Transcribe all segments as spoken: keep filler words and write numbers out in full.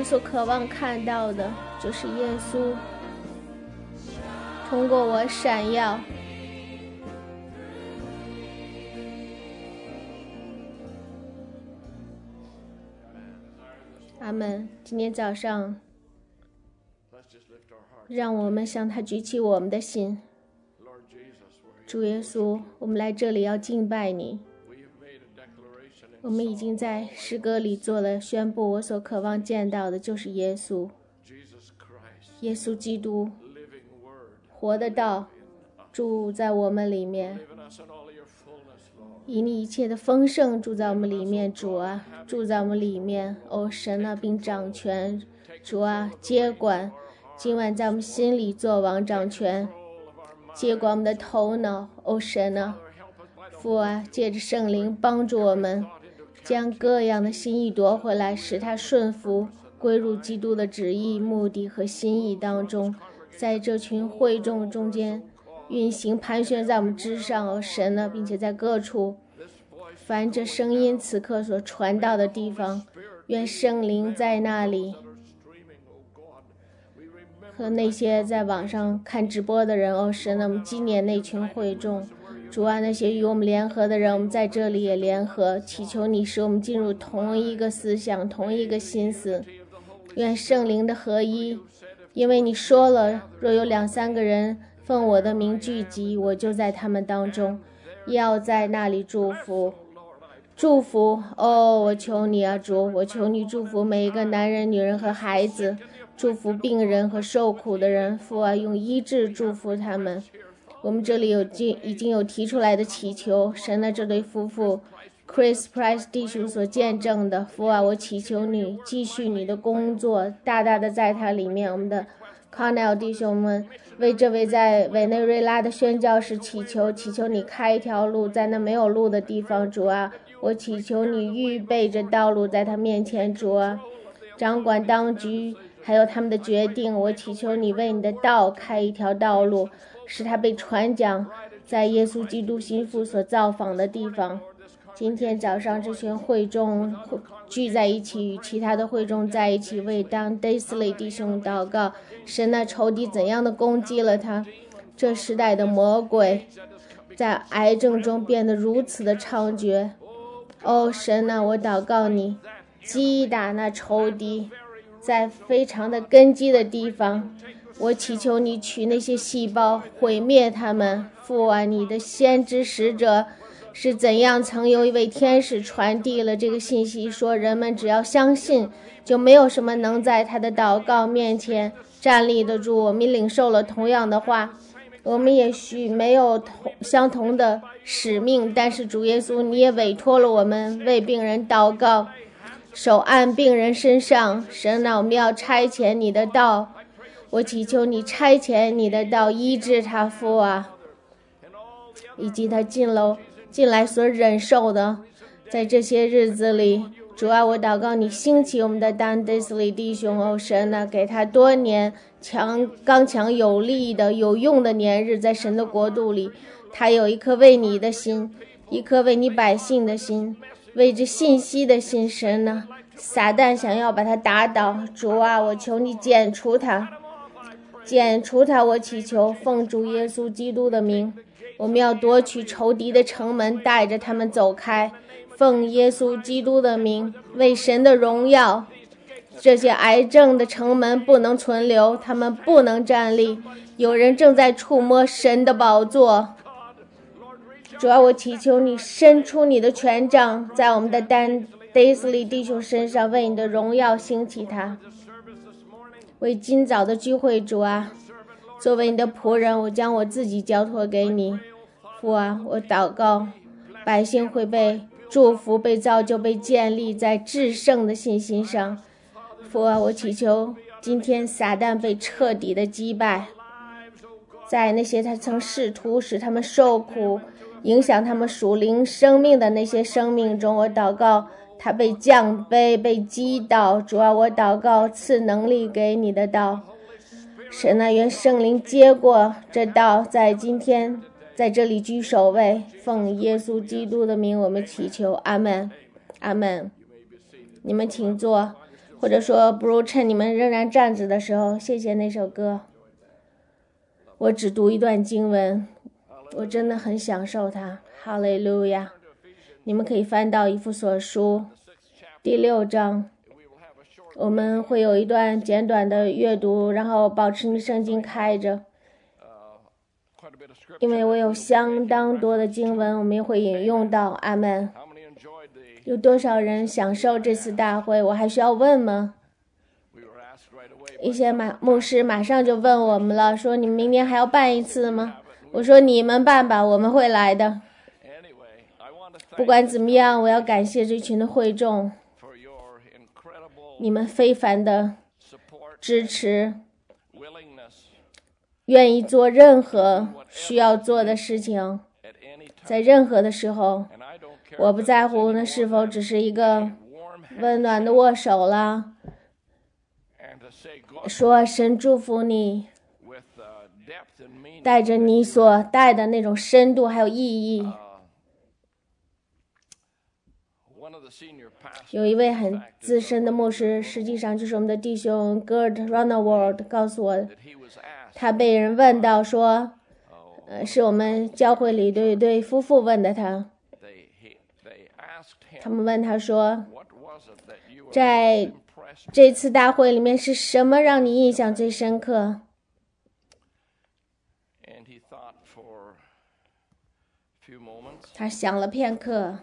们所渴望看到的就是耶稣通过我闪耀。阿们。今天早上让我们向他举起我们的心。主耶稣，我们来这里要敬拜你。我们已经在诗歌里做了宣布，我所渴望见到的就是耶稣，耶稣基督，活的道住在我们里面，以你一切的丰盛住在我们里面。主啊，住在我们里面。哦，神啊，并掌权。主啊，接管今晚在我们心里做王掌权，接管我们的头脑。哦，神啊，父啊，借着圣灵帮助我们将各样的心意夺回来，使它顺服归入基督的旨意、目的和心意当中，在这群会众中间运行盘旋在我们之上。哦，神啊，并且在各处凡这声音此刻所传到的地方，愿圣灵在那里，和那些在网上看直播的人。哦，神啊，我们纪念那群会众。主啊，那些与我们联合的人，我们在这里也联合，祈求你使我们进入同一个思想，同一个心思。愿圣灵的合一，因为你说了，若有两三个人奉我的名聚集，我就在他们当中，要在那里祝福。祝福哦，我求你啊，主，我求你祝福每一个男人、女人和孩子，祝福病人和受苦的人。父啊，用医治祝福他们。我们这里有已经有提出来的祈求，神的这对夫妇 Chris Price 弟兄所见证的。父啊，我祈求你继续你的工作，大大的在他里面。我们的 Connell 弟兄们为这位在委内瑞拉的宣教士祈求，祈求你开一条路在那没有路的地方。主啊，我祈求你预备着道路在他面前。主啊，掌管当局还有他们的决定，我祈求你为你的道开一条道路，使他被传讲在耶稣基督心腹所造访的地方。今天早上这群会众聚在一起，与其他的会众在一起，为当 Daisley 弟兄祷告。神的仇敌怎样的攻击了他，这时代的魔鬼在癌症中变得如此的猖獗。哦，神啊，我祷告你击打那仇敌在非常的根基的地方，我祈求你取那些细胞毁灭他们。父啊，你的先知使者是怎样曾有一位天使传递了这个信息，说人们只要相信，就没有什么能在他的祷告面前站立得住。我们领受了同样的话，我们也许没有同相同的使命，但是主耶稣，你也委托了我们为病人祷告，手按病人身上。神啊，我们要差遣你的道，我祈求你差遣你的道医治他。父啊，以及他进楼进来所忍受的，在这些日子里，主啊，我祷告你兴起我们的Dan Daisley弟兄。哦，神啊，给他多年强刚强有力的有用的年日，在神的国度里，他有一颗为你的心，一颗为你百姓的心，为这信息的心。神啊，撒旦想要把他打倒，主啊，我求你剪除他，剪除他。我祈求奉主耶稣基督的名，我们要夺取仇敌的城门，带着他们走开。奉耶稣基督的名，为神的荣耀，这些癌症的城门不能存留，他们不能站立。有人正在触摸神的宝座。主啊，我祈求你伸出你的权杖，在我们的Dan Daisley弟兄身上，为你的荣耀兴起他。为今早的聚会，主啊，作为你的仆人，我将我自己交托给你。父啊，我祷告百姓会被祝福，被造就，被建立在至圣的信心上。父啊，我祈求今天撒旦被彻底的击败，在那些他曾试图使他们受苦，影响他们属灵生命的那些生命中，我祷告他被降卑，被击倒。主啊，我祷告赐能力给你的道。神啊，愿圣灵接过这道，在今天在这里居首位。奉耶稣基督的名我们祈求，阿们，阿们。你们请坐。 或者说不如趁你们仍然站着的时候，谢谢那首歌。我只读一段经文，我真的很享受它。哈利路亚！你们可以翻到以弗所书第六章，我们会有一段简短的阅读，然后保持你圣经开着，因为我有相当多的经文，我们也会引用到。阿们。有多少人享受这次大会？我还需要问吗？一些马牧师马上就问我们了，说你们明年还要办一次吗？我说你们办吧，我们会来的。不管怎么样，我要感谢这群的会众，你们非凡的支持，愿意做任何需要做的事情，在任何的时候，我不在乎那是否只是一个温暖的握手啦，说神祝福你，带着你所带的那种深度还有意义。有一位很资深的牧师，实际上就是我们的弟兄 Gerd Runnerworld 告诉我，他被人问到说，呃，是我们教会里的一对夫妇问的他，他们问他说，在这次大会里面是什么让你印象最深刻？他想了片刻，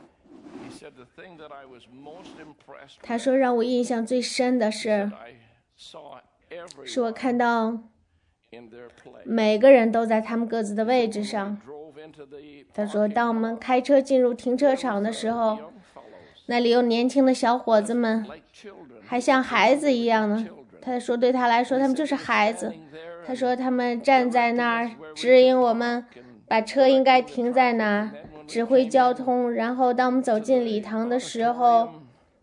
他说让我印象最深的是，是我看到每个人都在他们各自的位置上。他说当我们开车进入停车场的时候，那里有年轻的小伙子们，还像孩子一样呢。他说对他来说他们就是孩子。他说他们站在那儿指引我们把车应该停在哪儿，指挥交通。然后当我们走进礼堂的时候，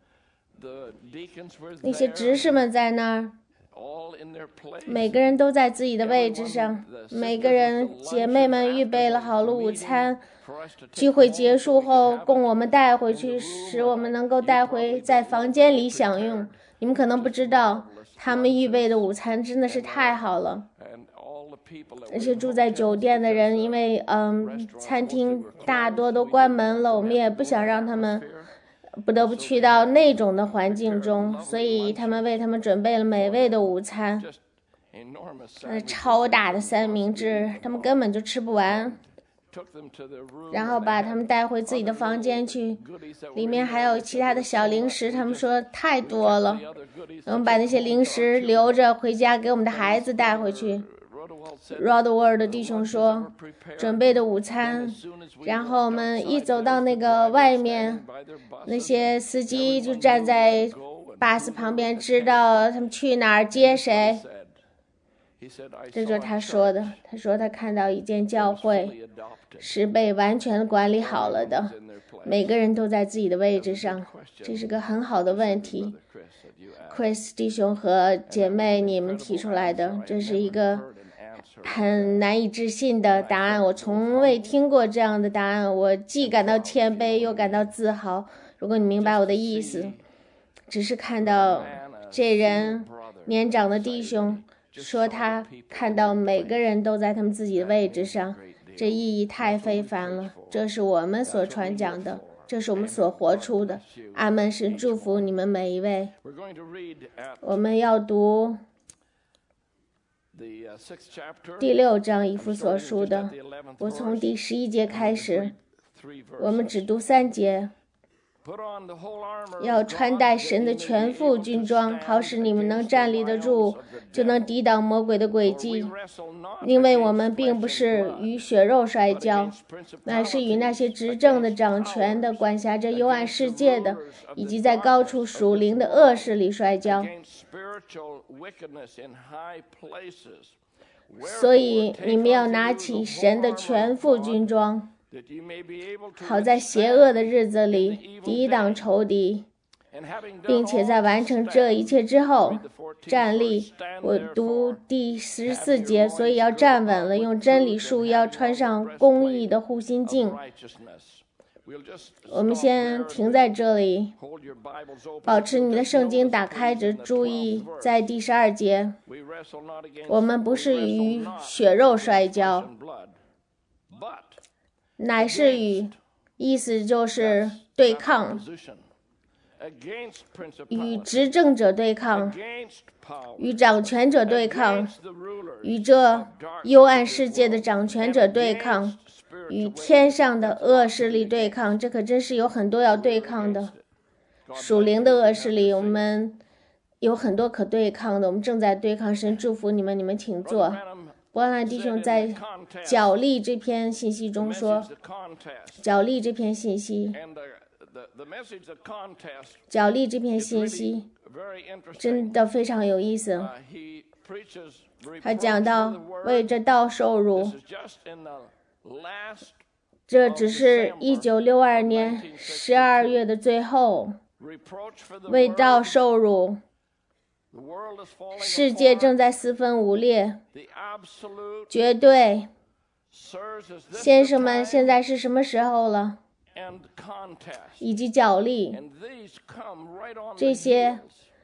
那些执事们在那儿，每个人都在自己的位置上，每个人姐妹们预备了好了午餐，聚会结束后供我们带回去，使我们能够带回在房间里享用。你们可能不知道，他们预备的午餐真的是太好了。而且住在酒店的人，因为嗯，餐厅大多都关门了，我们也不想让他们不得不去到那种的环境中，所以他们为他们准备了美味的午餐，呃，超大的三明治，他们根本就吃不完。然后把他们带回自己的房间去，里面还有其他的小零食，他们说太多了，我们把那些零食留着回家给我们的孩子带回去。Rodwell 的弟兄说准备的午餐，然后我们一走到那个外面，那些司机就站在巴士旁边，知道他们去哪儿接谁。这就是他说的，他说他看到一间教会是被完全管理好了的，每个人都在自己的位置上。这是个很好的问题 Chris 弟兄和姐妹你们提出来的，这是一个很难以置信的答案，我从未听过这样的答案，我既感到谦卑又感到自豪。如果你明白我的意思，只是看到这人年长的弟兄说他看到每个人都在他们自己的位置上，这意义太非凡了。这是我们所传讲的，这是我们所活出的。阿们，神祝福你们每一位。我们要读第六章以弗所书的，我从第十一节开始，我们只读三节。要穿戴神的全副军装，好使你们能站立得住，就能抵挡魔鬼的诡计。因为我们并不是与血肉摔跤，乃是与那些执政的、掌权的、管辖着幽暗世界的，以及在高处属灵的恶势力摔跤。所以你们要拿起神的全副军装，好在邪恶的日子里抵挡仇敌，并且在完成这一切之后站立。我读第十四节，所以要站稳了，用真理束腰，穿上公义的护心镜， 我们先停在这里，保持你的圣经打开着，注意在第十二节，我们不是与血肉摔跤，乃是与，意思就是对抗，与执政者对抗，与掌权者对抗，与这幽暗世界的掌权者对抗，与天上的恶势力对抗。这可真是有很多要对抗的，属灵的恶势力，我们有很多可对抗的，我们正在对抗。神祝福你们，你们请坐。伯兰弟兄在角力这篇信息中说，角力这篇信息角力这篇信息真的非常有意思。他讲到为这道受辱，这只是一九六二年十二月的最后，为道受辱，世界正在四分五裂，绝对。先生们，现在是什么时候了？以及角力，这些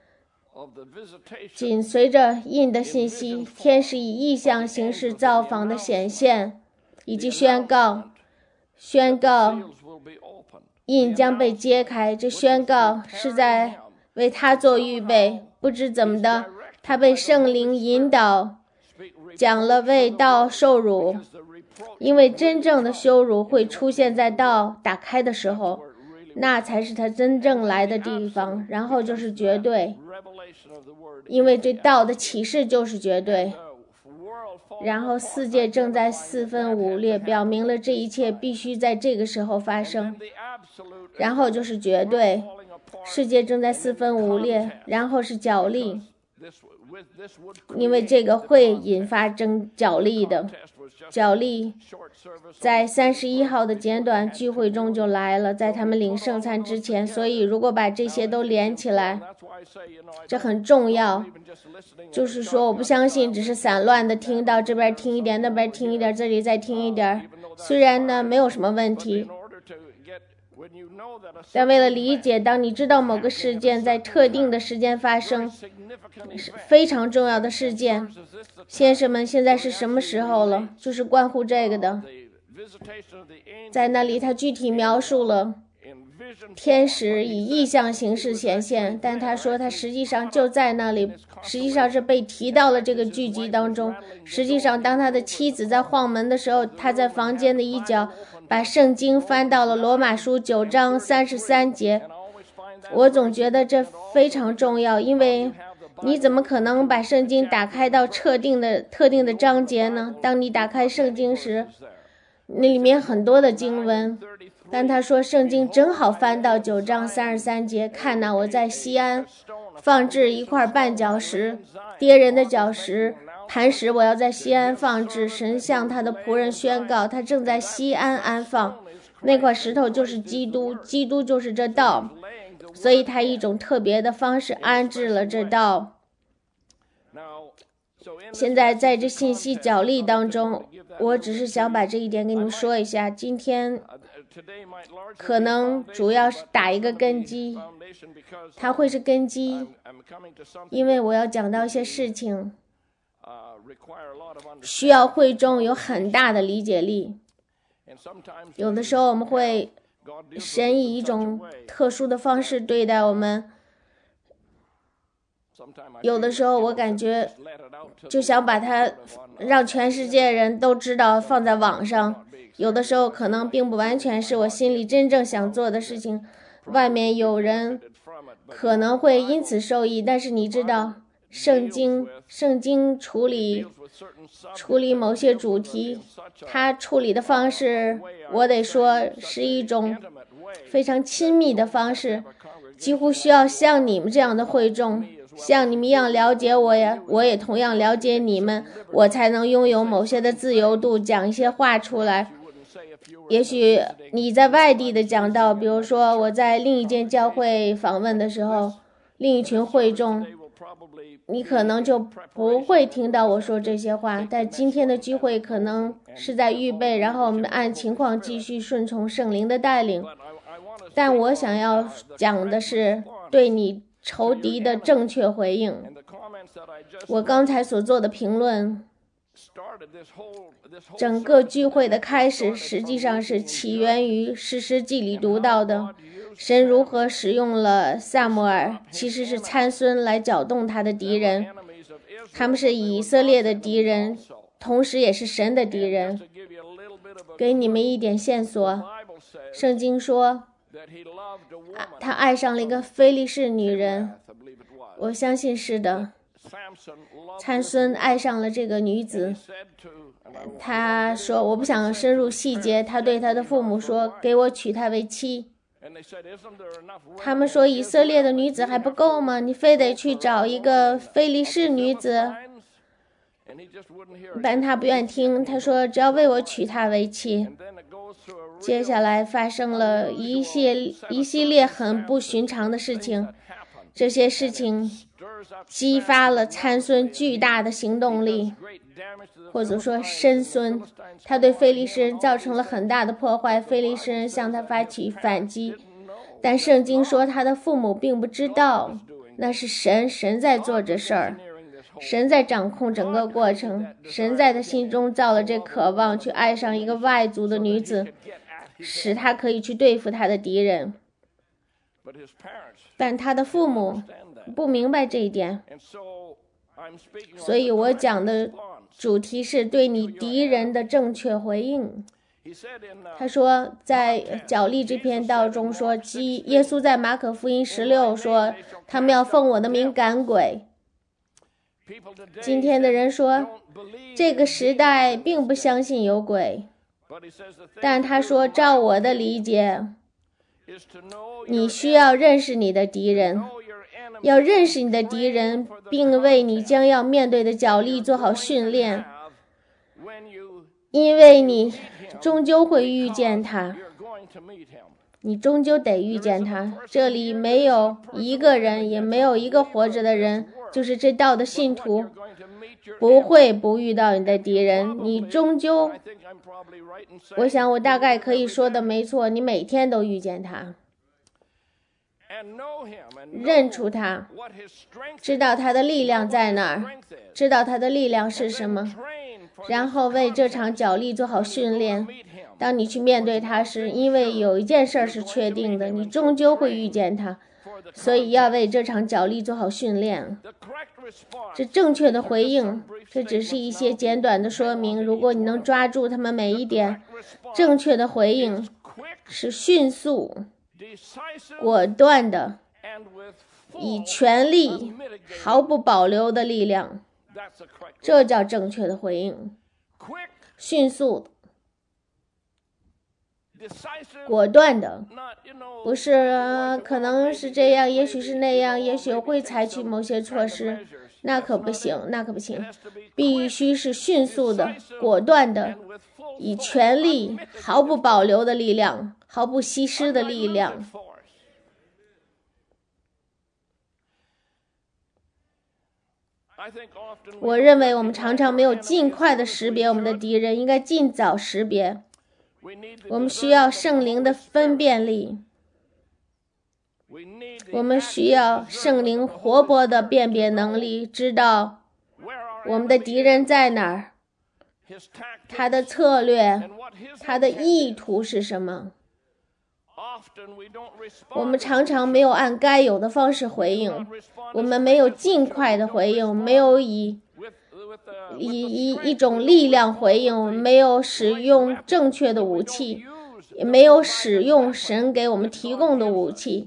紧随着印的信息，天使以异象形式造访的显现，以及宣告，宣告印将被揭开。这宣告是在为他做预备。不知怎么的，他被圣灵引导，讲了为道受辱，因为真正的羞辱会出现在道打开的时候，那才是他真正来的地方。然后就是绝对，因为这道的启示就是绝对。然后世界正在四分五裂，表明了这一切必须在这个时候发生。然后就是绝对，世界正在四分五裂，然后是角力，因为这个会引发争角力的。角力在三十一号的简短聚会中就来了，在他们领圣餐之前。所以如果把这些都连起来，这很重要。就是说，我不相信只是散乱的听到这边听一点，那边听一点，这里再听一点，虽然呢没有什么问题，但为了理解，当你知道某个事件在特定的时间发生，是非常重要的事件。先生们，现在是什么时候了？就是关乎这个的。在那里他具体描述了天使以异象形式显现，但他说他实际上就在那里，实际上是被提到了这个剧集当中。实际上当他的妻子在晃门的时候，他在房间的一角把圣经翻到了罗马书九章三十三节。我总觉得这非常重要，因为你怎么可能把圣经打开到特定的特定的章节呢？当你打开圣经时，那里面很多的经文，但他说圣经正好翻到九章三十三节，看哪，我在西安放置一块绊脚石，跌人的脚石磐石，我要在西安放置。神向他的仆人宣告，他正在西安安放。那块石头就是基督，基督就是这道，所以他以一种特别的方式安置了这道。现在在这信息角力当中，我只是想把这一点跟你们说一下。今天可能主要是打一个根基，它会是根基，因为我要讲到一些事情需要会众有很大的理解力。有的时候我们会神以一种特殊的方式对待我们，有的时候我感觉就想把它让全世界人都知道，放在网上。有的时候可能并不完全是我心里真正想做的事情，外面有人可能会因此受益。但是你知道，圣经圣经处理处理某些主题，它处理的方式，我得说是一种非常亲密的方式，几乎需要像你们这样的会众，像你们一样了解我呀，我也同样了解你们，我才能拥有某些的自由度，讲一些话出来。也许你在外地的讲道，比如说我在另一间教会访问的时候，另一群会众你可能就不会听到我说这些话。但今天的聚会可能是在预备，然后我们按情况继续顺从圣灵的带领。但我想要讲的是对你仇敌的正确回应。我刚才所做的评论，整个聚会的开始实际上是起源于士师记里读到的，神如何使用了撒母耳，其实是参孙来搅动他的敌人，他们是以色列的敌人，同时也是神的敌人。给你们一点线索，圣经说他爱上了一个非利士女人，我相信是的。参孙爱上了这个女子，他说我不想深入细节，他对他的父母说给我娶她为妻。他们说以色列的女子还不够吗？你非得去找一个非利士女子？但他不愿听，他说只要为我娶她为妻。接下来发生了一系一系列很不寻常的事情，这些事情激发了参孙巨大的行动力，或者说申孙，他对非利士人造成了很大的破坏，非利士人向他发起反击，但圣经说他的父母并不知道，那是神，神在做这事儿，神在掌控整个过程，神在他心中造了这渴望去爱上一个外族的女子，使他可以去对付他的敌人。但他的父母不明白这一点，所以我讲的主题是对你敌人的正确回应。他说在角力这篇道中说，基耶稣在马可福音十六说他们要奉我的名赶鬼。今天的人说这个时代并不相信有鬼，但他说照我的理解，你需要认识你的敌人，要认识你的敌人，并为你将要面对的角力做好训练，因为你终究会遇见他，你终究得遇见他。这里没有一个人，也没有一个活着的人，就是这道的信徒，不会不遇到你的敌人。你终究，我想我大概可以说的没错，你每天都遇见他，认出他，知道他的力量在哪儿，知道他的力量是什么，然后为这场角力做好训练。当你去面对他时，因为有一件事是确定的，你终究会遇见他，所以要为这场角力做好训练。这正确的回应，这只是一些简短的说明，如果你能抓住他们每一点，正确的回应是迅速果断的，以全力毫不保留的力量，这叫正确的回应。迅速果断的，不是、呃、可能是这样，也许是那样，也许会采取某些措施，那可不行，那可不行，必须是迅速的果断的，以全力毫不保留的力量，毫不稀释的力量。我认为我们常常没有尽快的识别我们的敌人，应该尽早识别。我们需要圣灵的分辨力，我们需要圣灵活泼的辨别能力，知道我们的敌人在哪儿，他的策略，他的意图是什么。我们常常没有按该有的方式回应，我们没有尽快的回应，没有以以一一种力量回应，没有使用正确的武器，也没有使用神给我们提供的武器。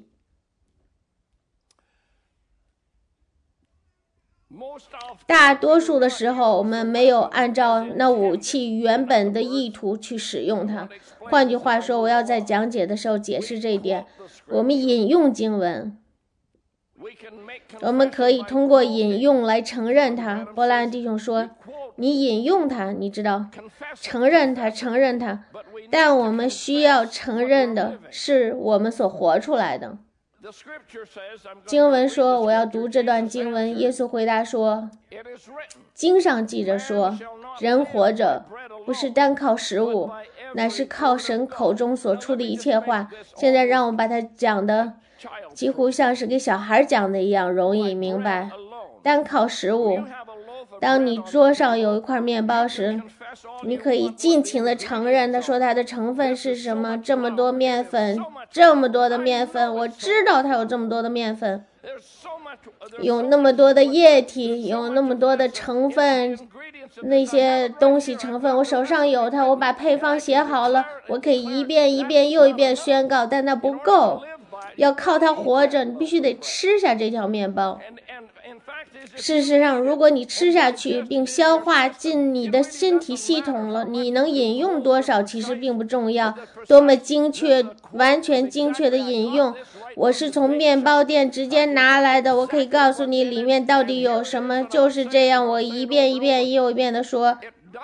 大多数的时候，我们没有按照那武器原本的意图去使用它。换句话说，我要在讲解的时候解释这一点。我们引用经文，我们可以通过引用来承认它。波兰弟兄说，你引用它，你知道，承认它，承认它。但我们需要承认的是我们所活出来的。 经文说，我要读这段经文。耶稣回答说，经上记着说，人活着不是单靠食物，乃是靠神口中所出的一切话。现在让我把它讲的几乎像是给小孩讲的一样容易明白。单靠食物，当你桌上有一块面包时，你可以尽情的承认他说它的成分是什么，这么多面粉，这么多的面粉，我知道它有这么多的面粉，有那么多的液体，有那么多的成分，那些东西成分我手上有它，我把配方写好了，我可以一遍一遍又一遍宣告，但那不够，要靠它活着，你必须得吃下这条面包。事实上，如果你吃下去并消化进你的身体系统了，你能饮用多少其实并不重要，多么精确完全精确的饮用，我是从面包店直接拿来的，我可以告诉你里面到底有什么，就是这样，我一遍一遍又一遍的说，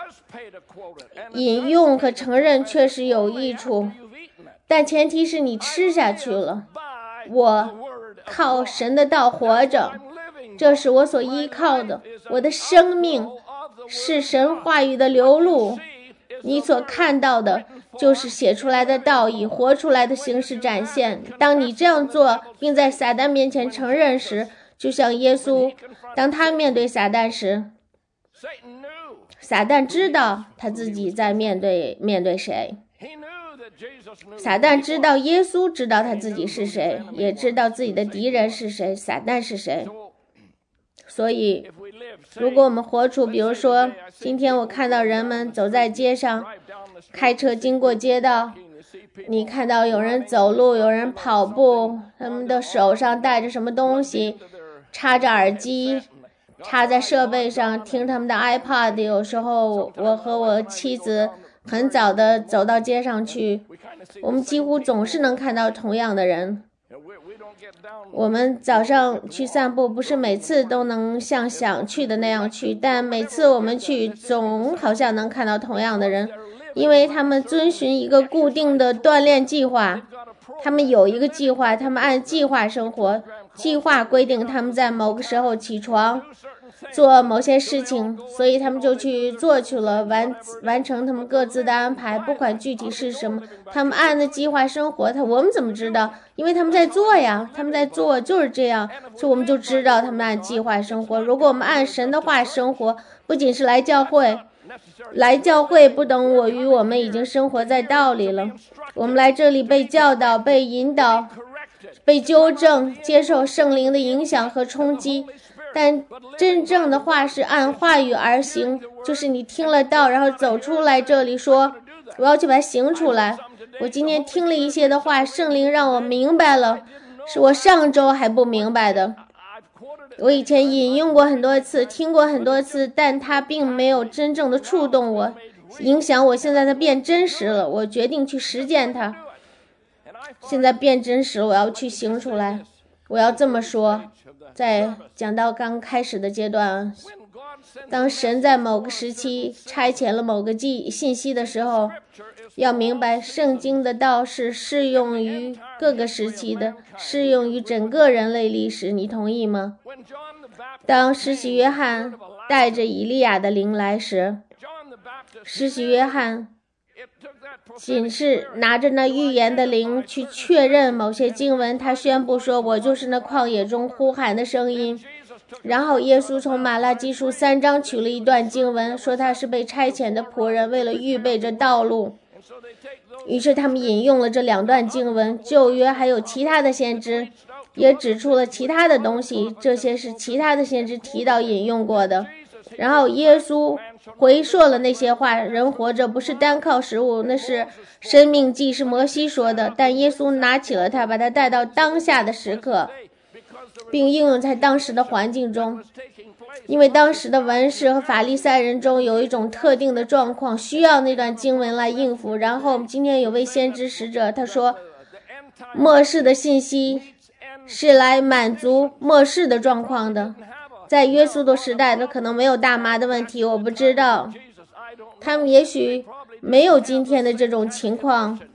饮用和承认确实有益处，但前提是你吃下去了。我靠神的道活着，这是我所依靠的，我的生命是神话语的流露，你所看到的就是写出来的道以活出来的形式展现。当你这样做并在撒旦面前承认时，就像耶稣当他面对撒旦时，撒旦知道他自己在面对面对谁，撒旦知道耶稣知道他自己是谁，也知道自己的敌人是谁，撒旦是谁。所以如果我们活出，比如说今天我看到人们走在街上，开车经过街道，你看到有人走路，有人跑步，他们的手上带着什么东西，插着耳机，插在设备上听他们的 iPod。 有时候我和我妻子很早的走到街上去，我们几乎总是能看到同样的人。我们早上去散步，不是每次都能像想去的那样去，但每次我们去总好像能看到同样的人，因为他们遵循一个固定的锻炼计划，他们有一个计划，他们按计划生活，计划规定他们在某个时候起床做某些事情，所以他们就去做去了，完完成他们各自的安排，不管具体是什么，他们按的计划生活。他我们怎么知道？因为他们在做呀，他们在做就是这样，所以我们就知道他们按计划生活。如果我们按神的话生活，不仅是来教会，来教会不等我与我们已经生活在道理了，我们来这里被教导、被引导、被纠正，接受圣灵的影响和冲击。但真正的话是按话语而行，就是你听了道，然后走出来这里说，我要去把它行出来。我今天听了一些的话，圣灵让我明白了，是我上周还不明白的。我以前引用过很多次，听过很多次，但它并没有真正的触动我，影响我。现在它变真实了，我决定去实践它。现在变真实，我要去行出来。我要这么说，在讲到刚开始的阶段，当神在某个时期差遣了某个记信息的时候，要明白圣经的道是适用于各个时期的，适用于整个人类历史，你同意吗？当施洗约翰带着以利亚的灵来时，施洗约翰仅是拿着那预言的灵去确认某些经文，他宣布说，我就是那旷野中呼喊的声音。然后耶稣从马拉基书三章取了一段经文，说他是被差遣的仆人，为了预备着道路。于是他们引用了这两段经文，旧约还有其他的先知也指出了其他的东西，这些是其他的先知提到引用过的。然后耶稣回说了那些话，人活着不是单靠食物，那是生命记，是摩西说的，但耶稣拿起了它，把它带到当下的时刻，并应用在当时的环境中。因为当时的文士和法利赛人中有一种特定的状况，需要那段经文来应付。然后今天有位先知使者，他说末世的信息是来满足末世的状况的。在约稣的时代，他可能没有大麻的问题，我不知道，他们也许没有今天的这种情况。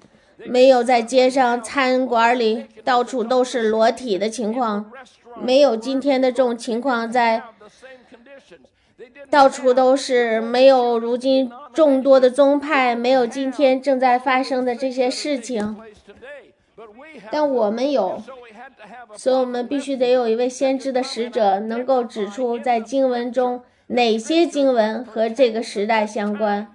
没有在街上、餐馆里到处都是裸体的情况，没有今天的这种情况在到处都是，没有如今众多的宗派，没有今天正在发生的这些事情。但我们有，所以我们必须得有一位先知的使者，能够指出在经文中哪些经文和这个时代相关。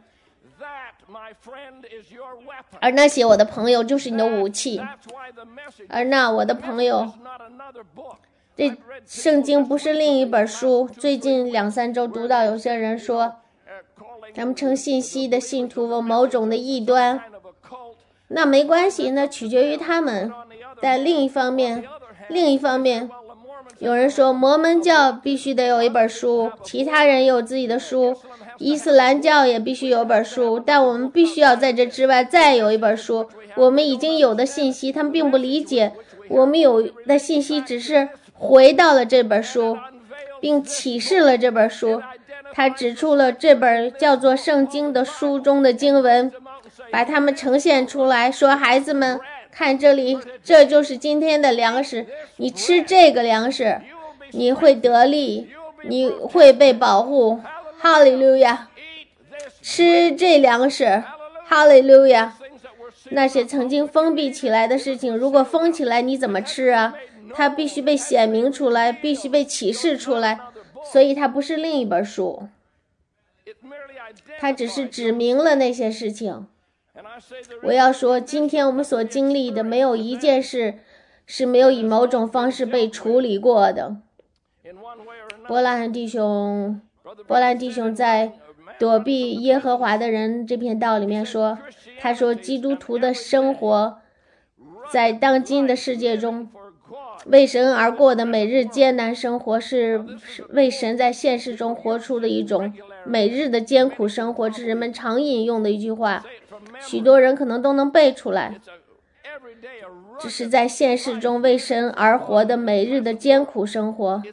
而那些我的朋友就是你的武器，而那我的朋友，这圣经不是另一本书。最近两三周读到有些人说咱们称信息的信徒有某种的异端，那没关系，那取决于他们。但另一方面另一方面有人说摩门教必须得有一本书，其他人也有自己的书，伊斯兰教也必须有本书，但我们必须要在这之外再有一本书。我们已经有的信息他们并不理解，我们有的信息只是回到了这本书，并启示了这本书。他指出了这本叫做圣经的书中的经文，把它们呈现出来，说孩子们看这里，这就是今天的粮食，你吃这个粮食你会得力，你会被保护，哈利路亚，吃这粮食，哈利路亚。那些曾经封闭起来的事情，如果封起来你怎么吃啊？它必须被显明出来，必须被启示出来，所以它不是另一本书，它只是指明了那些事情。我要说，今天我们所经历的没有一件事是没有以某种方式被处理过的。波兰弟兄波兰弟兄在躲避耶和华的人这篇道里面说，他说基督徒的生活在当今的世界中，为神而过的每日艰难生活是为神在现实中活出的一种每日的艰苦生活，这是人们常引用的一句话，许多人可能都能背出来。这是在现实中为神而活的每日的艰苦生活，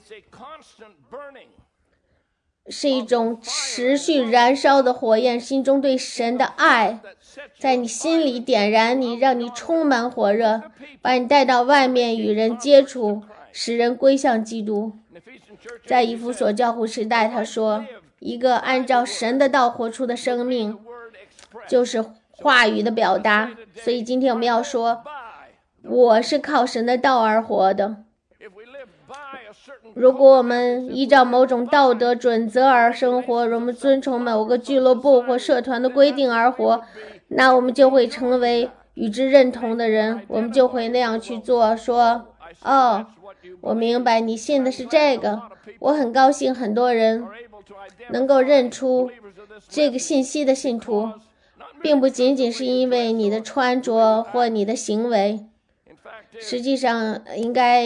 是一种持续燃烧的火焰，心中对神的爱在你心里点燃你，让你充满火热，把你带到外面与人接触，使人归向基督。在以弗所教会时代，他说一个按照神的道活出的生命就是话语的表达。所以今天我们要说，我是靠神的道而活的。如果我们依照某种道德准则而生活，我们遵从某个俱乐部或社团的规定而活，那我们就会成为与之认同的人，我们就会那样去做，说哦，我明白你信的是这个。我很高兴很多人能够认出这个信息的信徒，并不仅仅是因为你的穿着或你的行为，实际上应该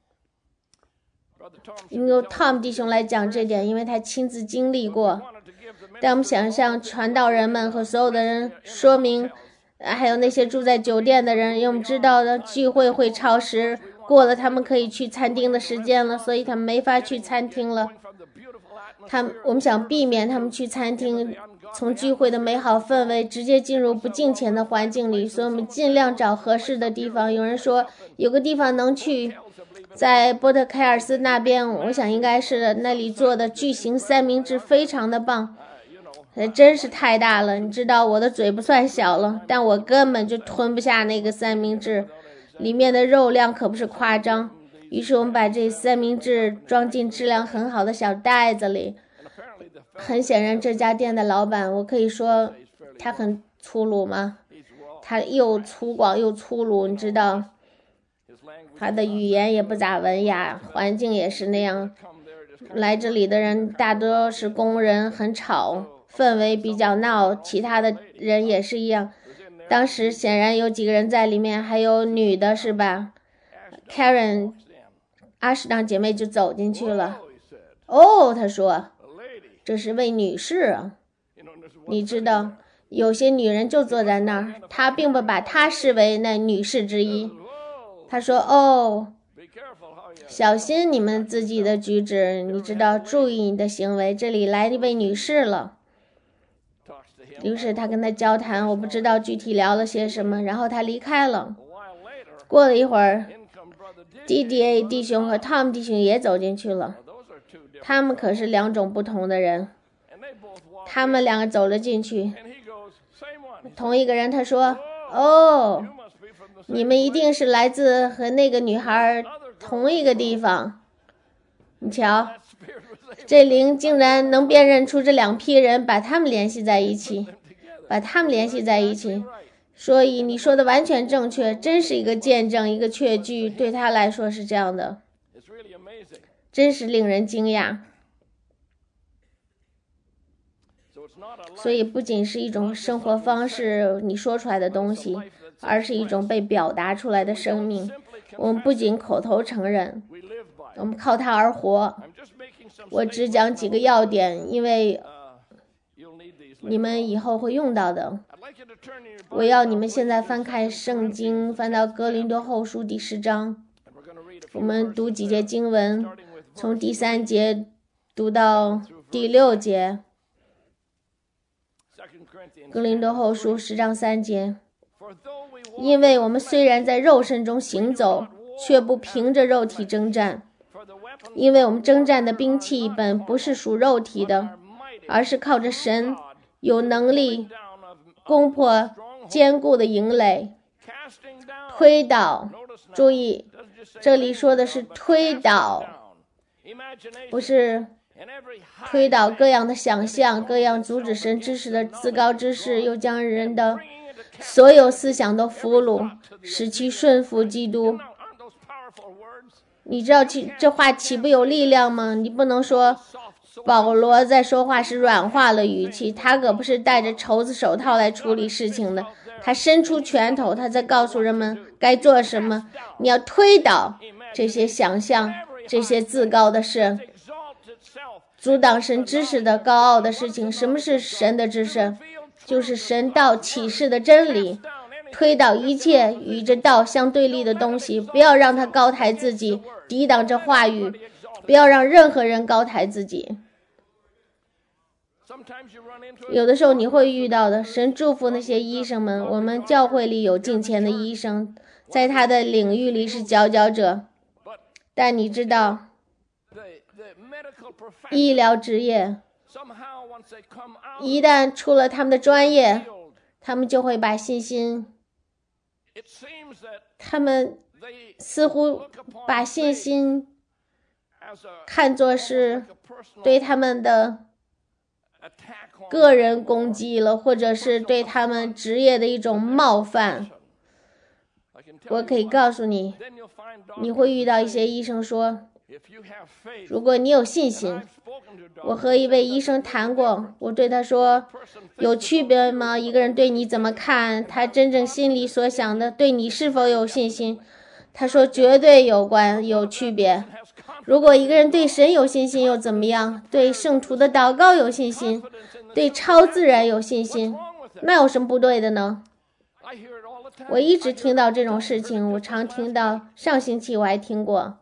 由 Tom 弟兄来讲这点，因为他亲自经历过。但我们想向传道人们和所有的人说明，还有那些住在酒店的人，因为我们知道的聚会会超时，过了他们可以去餐厅的时间了，所以他们没法去餐厅了。他们我们想避免他们去餐厅，从聚会的美好氛围直接进入不敬虔的环境里，所以我们尽量找合适的地方。有人说有个地方能去，在波特凯尔斯那边，我想应该是那里做的巨型三明治非常的棒，真是太大了。你知道我的嘴不算小了，但我根本就吞不下那个三明治，里面的肉量可不是夸张。于是我们把这三明治装进质量很好的小袋子里。很显然这家店的老板，我可以说他很粗鲁吗？他又粗犷又粗鲁，你知道他的语言也不咋文雅，环境也是那样。来这里的人大多是工人，很吵，氛围比较闹，其他的人也是一样。当时显然有几个人在里面，还有女的是吧？ Karen 阿什当姐妹就走进去了。哦，她说这是位女士啊，你知道有些女人就坐在那儿，她并不把她视为那女士之一。她说哦，小心你们自己的举止，你知道，注意你的行为，这里来一位女士了。 于是他跟他交谈，我不知道具体聊了些什么，然后他离开了。过了一会儿 D D A 弟兄和 Tom 弟兄也走进去了，他们可是两种不同的人。他们两个走了进去，同一个人他说，哦，你们一定是来自和那个女孩同一个地方。你瞧，这灵竟然能辨认出这两批人，把他们联系在一起，把他们联系在一起。所以你说的完全正确，真是一个见证，一个确据，对他来说是这样的，真是令人惊讶。所以不仅是一种生活方式，你说出来的东西，而是一种被表达出来的生命。我们不仅口头承认，我们靠它而活。我只讲几个要点，因为你们以后会用到的。我要你们现在翻开圣经，翻到哥林多后书第十章，我们读几节经文，从第三节读到第六节。哥林多后书十章三节，因为我们虽然在肉身中行走，却不凭着肉体征战，因为我们征战的兵器本不是属肉体的，而是靠着神有能力攻破坚固的营垒，推倒，注意这里说的是推倒，不是推倒各样的想象，各样阻止神知识的自高之事，又将人的所有思想都俘虏，使其顺服基督。你知道这话岂不有力量吗？你不能说保罗在说话时软化了语气，他可不是戴着绸子手套来处理事情的，他伸出拳头，他在告诉人们该做什么。你要推倒这些想象，这些自高的事，阻挡神知识的高傲的事情。什么是神的知识？就是神道启示的真理，推倒一切与这道相对立的东西，不要让他高抬自己，抵挡这话语，不要让任何人高抬自己。有的时候你会遇到的，神祝福那些医生们，我们教会里有敬虔的医生，在他的领域里是佼佼者，但你知道医疗职业一旦出了他们的专业，他们就会把信心他们似乎把信心看作是对他们的个人攻击了，或者是对他们职业的一种冒犯。我可以告诉你，你会遇到一些医生说，如果你有信心，我和一位医生谈过，我对他说，有区别吗？一个人对你怎么看，他真正心里所想的，对你是否有信心？他说绝对有关，有区别。如果一个人对神有信心又怎么样？对圣徒的祷告有信心，对超自然有信心，那有什么不对的呢？我一直听到这种事情，我常听到，上星期我还听过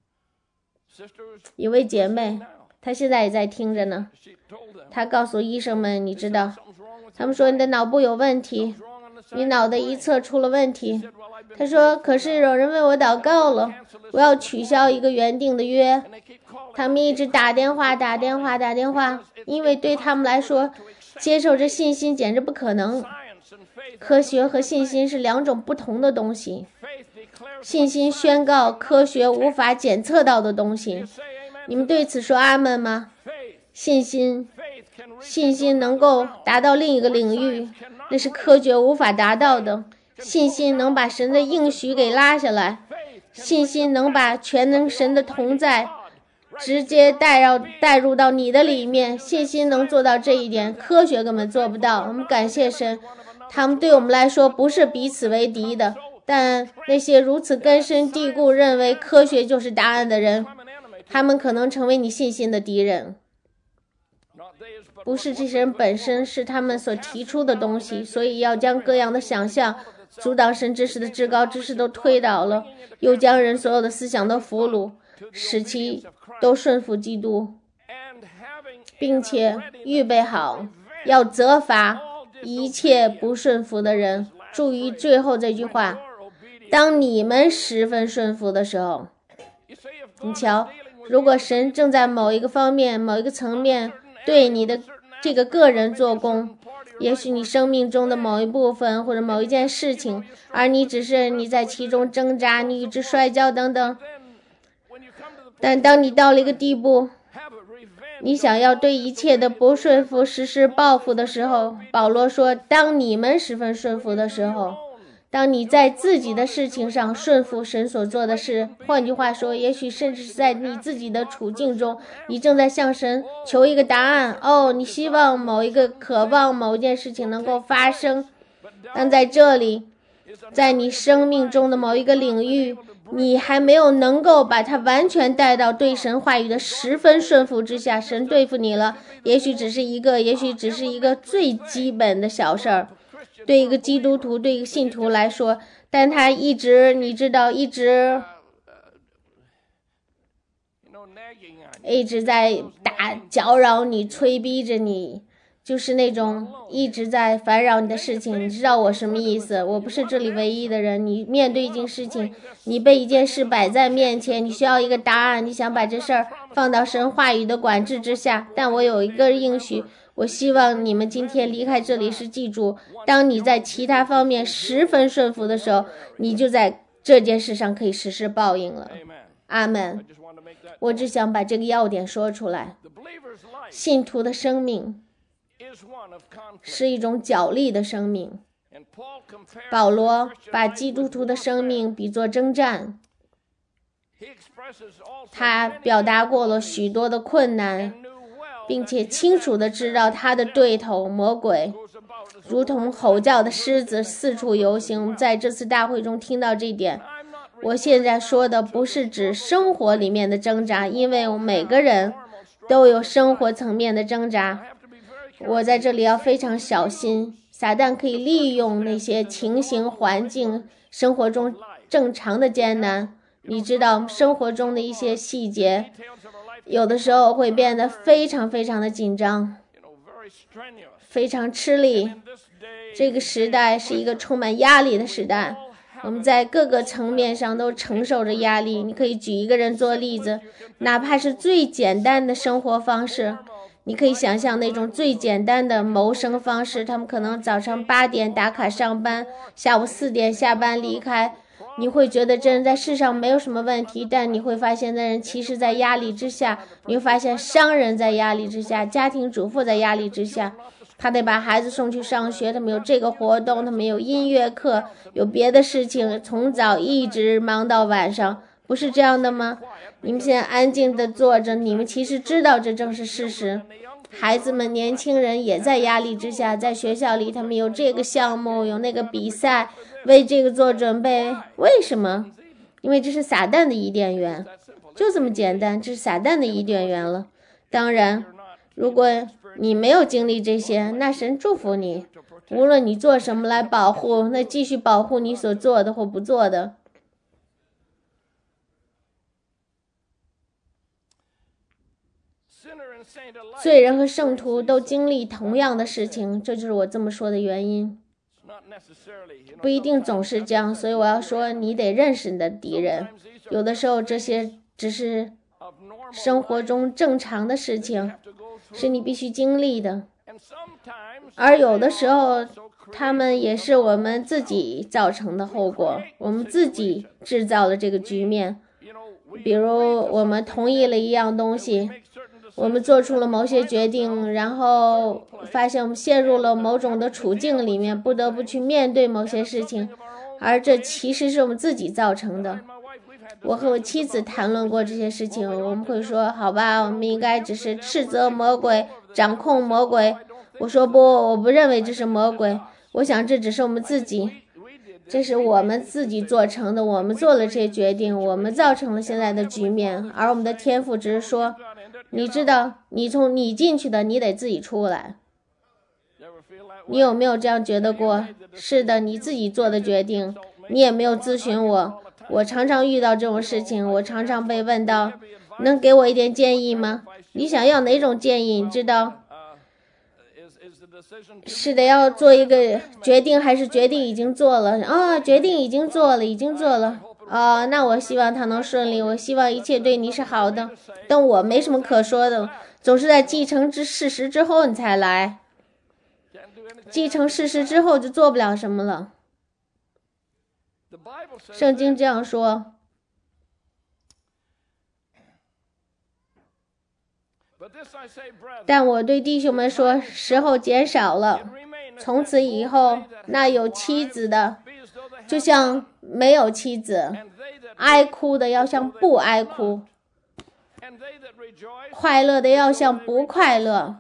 一位姐妹，她现在也在听着呢。她告诉医生们，你知道，他们说你的脑部有问题，你脑的一侧出了问题。她说，可是有人为我祷告了，我要取消一个原定的约。他们一直打电话打电话打电话，因为对他们来说，接受这信心简直不可能。科学和信心是两种不同的东西。信心宣告科学无法检测到的东西。你们对此说阿门吗？信心信心能够达到另一个领域，那是科学无法达到的。信心能把神的应许给拉下来，信心能把全能神的同在直接带入带入到你的里面，信心能做到这一点，科学根本做不到。我们感谢神，他们对我们来说不是彼此为敌的，但那些如此根深蒂固认为科学就是答案的人，他们可能成为你信心的敌人。不是这些人本身，是他们所提出的东西，所以要将各样的想象阻挡神知识的至高知识都推倒了，又将人所有的思想都俘虏，使其都顺服基督，并且预备好要责罚一切不顺服的人。注意最后这句话，当你们十分顺服的时候。你瞧，如果神正在某一个方面某一个层面对你的这个个人做工，也许你生命中的某一部分或者某一件事情，而你只是你在其中挣扎，你与之摔跤等等，但当你到了一个地步，你想要对一切的不顺服实施报复的时候，保罗说，当你们十分顺服的时候，当你在自己的事情上顺服神所做的事，换句话说，也许甚至是在你自己的处境中，你正在向神求一个答案，哦，你希望某一个渴望某一件事情能够发生，但在这里，在你生命中的某一个领域，你还没有能够把它完全带到对神话语的十分顺服之下，神对付你了，也许只是一个也许只是一个最基本的小事儿，对一个基督徒对一个信徒来说，但他一直你知道一直一直在打搅扰你，催逼着你，就是那种一直在烦扰你的事情。你知道我什么意思？我不是这里唯一的人。你面对一件事情，你被一件事摆在面前，你需要一个答案，你想把这事儿放到神话语的管制之下，但我有一个应许，我希望你们今天离开这里是记住，当你在其他方面十分顺服的时候，你就在这件事上可以实施报应了。阿们。我只想把这个要点说出来。信徒的生命是一种角力的生命。保罗把基督徒的生命比作征战，他表达过了许多的困难，并且清楚地知道他的对头魔鬼如同吼叫的狮子四处游行。我们在这次大会中听到这一点。我现在说的不是指生活里面的挣扎，因为我们每个人都有生活层面的挣扎。我在这里要非常小心，撒旦可以利用那些情形环境生活中正常的艰难，你知道生活中的一些细节有的时候会变得非常非常的紧张，非常吃力。这个时代是一个充满压力的时代，我们在各个层面上都承受着压力。你可以举一个人做例子，哪怕是最简单的生活方式，你可以想象那种最简单的谋生方式，他们可能早上八点打卡上班，下午四点下班离开。你会觉得这人在世上没有什么问题，但你会发现那人其实在压力之下。你会发现商人在压力之下，家庭主妇在压力之下，他得把孩子送去上学，他们有这个活动，他们有音乐课，有别的事情，从早一直忙到晚上，不是这样的吗？你们现在安静地坐着，你们其实知道这正是事实。孩子们年轻人也在压力之下，在学校里他们有这个项目，有那个比赛，为这个做准备。为什么？因为这是撒旦的伊甸园，就这么简单，这是撒旦的伊甸园了。当然如果你没有经历这些，那神祝福你，无论你做什么来保护，那继续保护你所做的或不做的。罪人和圣徒都经历同样的事情，这就是我这么说的原因。不一定总是这样，所以我要说你得认识你的敌人。有的时候这些只是生活中正常的事情，是你必须经历的，而有的时候他们也是我们自己造成的后果，我们自己制造了这个局面。比如我们同意了一样东西，我们做出了某些决定，然后发现我们陷入了某种的处境里面，不得不去面对某些事情，而这其实是我们自己造成的。我和我妻子谈论过这些事情，我们会说好吧，我们应该只是斥责魔鬼，掌控魔鬼。我说不，我不认为这是魔鬼，我想这只是我们自己，这是我们自己做成的，我们做了这些决定，我们造成了现在的局面，而我们的天父只是说，你知道你从你进去的，你得自己出来。你有没有这样觉得过？是的，你自己做的决定，你也没有咨询我。我常常遇到这种事情，我常常被问到，能给我一点建议吗？你想要哪种建议？你知道是的，要做一个决定，还是决定已经做了？啊、哦，决定已经做了，已经做了。啊、哦，那我希望他能顺利，我希望一切对你是好的。但我没什么可说的，总是在继承之事实之后你才来。继承事实之后就做不了什么了。圣经这样说。但我对弟兄们说，时候减少了，从此以后，那有妻子的就像没有妻子，哀哭的要像不哀哭，快乐的要像不快乐，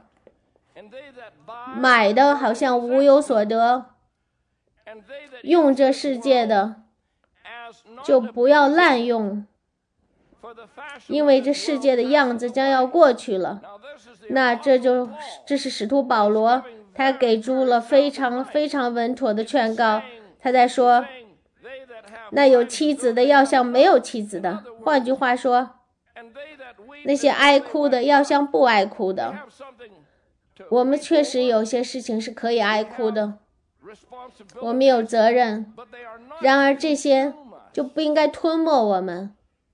买的好像无有所得，用这世界的就不要滥用，因为这世界的样子将要过去了。那这就这是使徒保罗，他给出了非常非常稳妥的劝告。他在说，那有妻子的要像没有妻子的，换句话说，那些爱哭的要像不爱哭的。我们确实有些事情是可以爱哭的，我们有责任，然而这些就不应该吞没我们。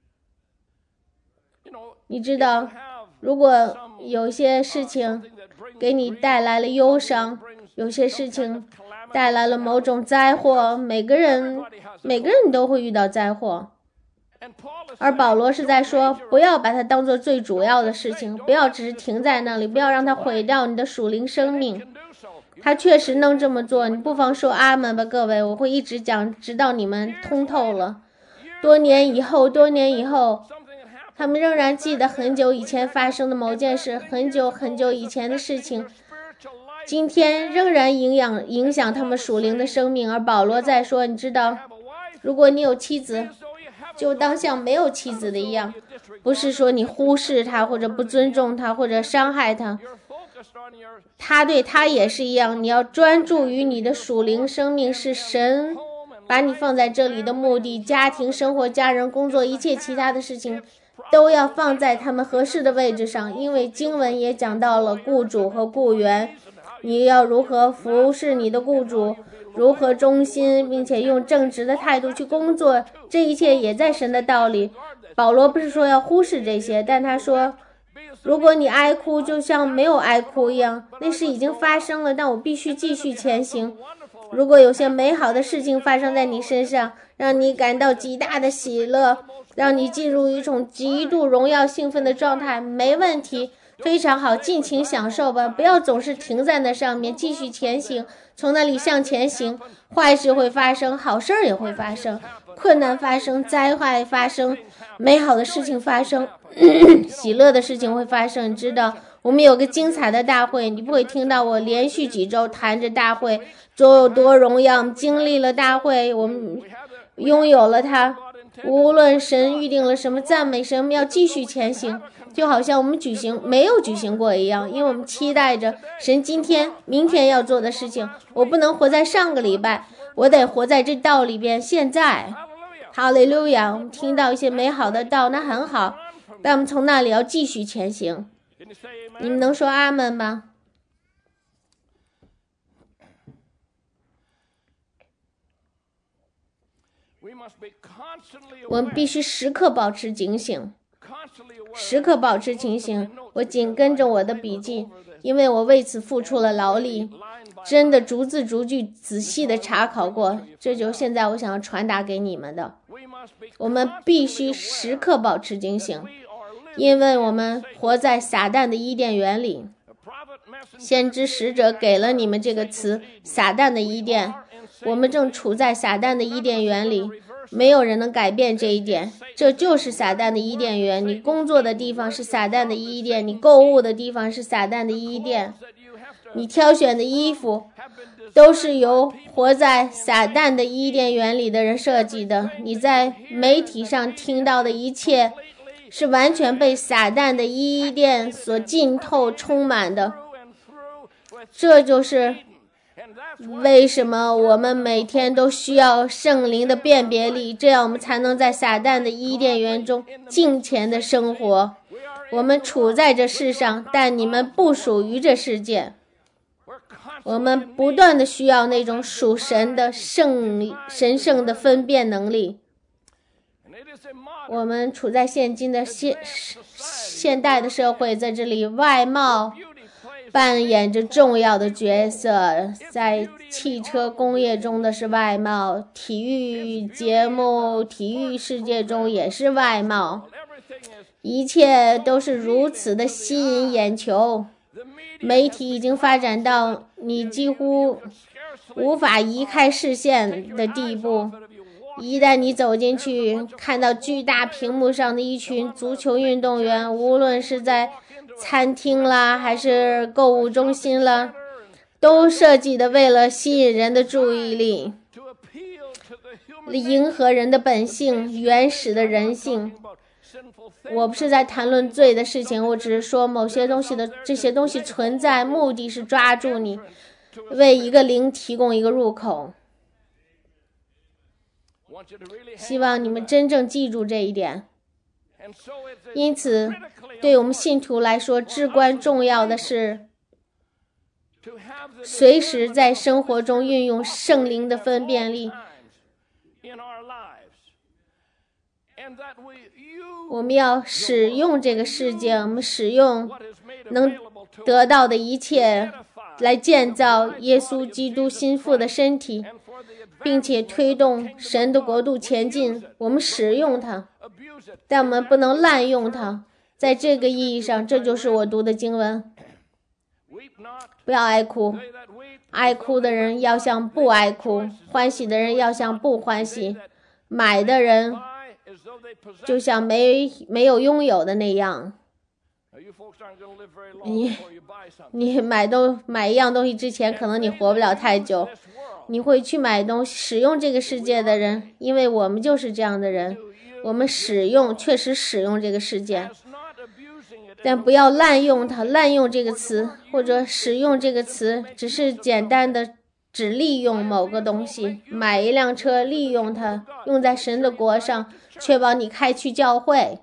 你知道，如果有些事情给你带来了忧伤，有些事情带来了某种灾祸，每个人每个人都会遇到灾祸，而保罗是在说，不要把它当作最主要的事情，不要只是停在那里，不要让它毁掉你的属灵生命。他确实能这么做，你不妨说阿门吧，各位，我会一直讲直到你们通透了。多年以后多年以后他们仍然记得很久以前发生的某件事，很久很久以前的事情，今天仍然影响影响他们属灵的生命。而保罗在说，你知道，如果你有妻子，就当像没有妻子的一样，不是说你忽视他或者不尊重他或者伤害他，他对他也是一样。你要专注于你的属灵生命，是神把你放在这里的目的，家庭生活、家人、工作，一切其他的事情都要放在他们合适的位置上。因为经文也讲到了雇主和雇员，你要如何服侍你的雇主，如何忠心并且用正直的态度去工作，这一切也在神的道理。保罗不是说要忽视这些，但他说，如果你哀哭就像没有哀哭一样，那事已经发生了，但我必须继续前行。如果有些美好的事情发生在你身上，让你感到极大的喜乐，让你进入一种极度荣耀兴奋的状态，没问题，非常好，尽情享受吧，不要总是停在那上面，继续前行，从那里向前行。坏事会发生，好事也会发生，困难发生，灾害发生，美好的事情发生喜乐的事情会发生。你知道我们有个精彩的大会，你不会听到我连续几周谈着大会主有多荣耀，经历了大会，我们拥有了它，无论神预定了什么，赞美神，我们要继续前行，就好像我们举行没有举行过一样，因为我们期待着神今天明天要做的事情。我不能活在上个礼拜，我得活在这道里边，现在。哈利路亚，我们听到一些美好的道，那很好，但我们从那里要继续前行。你们能说阿门吗？我们必须时刻保持警醒，时刻保持警醒。我紧跟着我的笔记，因为我为此付出了劳力，真的逐字逐句仔细的查考过，这就是现在我想要传达给你们的。我们必须时刻保持警醒，因为我们活在撒旦的伊甸园里。先知使者给了你们这个词，撒旦的伊甸，我们正处在撒旦的伊甸园里，没有人能改变这一点，这就是撒旦的伊甸园。你工作的地方是撒旦的伊甸，你购物的地方是撒旦的伊甸，你挑选的衣服都是由活在撒旦的伊甸园里的人设计的。你在媒体上听到的一切是完全被撒旦的伊甸所浸透充满的。这就是为什么我们每天都需要圣灵的辨别力，这样我们才能在撒旦的伊甸园中敬虔的生活。我们处在这世上，但你们不属于这世界。 我们不断的需要那种属神的圣神圣的分辨能力。我们处在现今的现现代的社会，在这里外貌扮演着重要的角色，在汽车工业中的是外貌，体育节目、体育世界中也是外貌，一切都是如此的吸引眼球。媒体已经发展到你几乎无法移开视线的地步。一旦你走进去，看到巨大屏幕上的一群足球运动员，无论是在餐厅啦，还是购物中心啦，都设计的为了吸引人的注意力，迎合人的本性，原始的人性。我不是在谈论罪的事情，我只是说某些东西的这些东西存在，目的是抓住你，为一个灵提供一个入口。希望你们真正记住这一点。因此，对我们信徒来说，至关重要的是随时在生活中运用圣灵的分辨力。我们要使用这个世界，我们使用能得到的一切来建造耶稣基督心腹的身体，并且推动神的国度前进。我们使用它，但我们不能滥用它。在这个意义上，这就是我读的经文。不要爱哭，爱哭的人要像不爱哭，欢喜的人要像不欢喜，买的人就像没没有拥有的那样。你你买东买一样东西之前，可能你活不了太久。你会去买东西，使用这个世界的人，因为我们就是这样的人。我们使用，确实使用这个世界，但不要滥用它。滥用这个词或者使用这个词，只是简单的只利用某个东西。买一辆车，利用它，用在神的国上，确保你开去教会。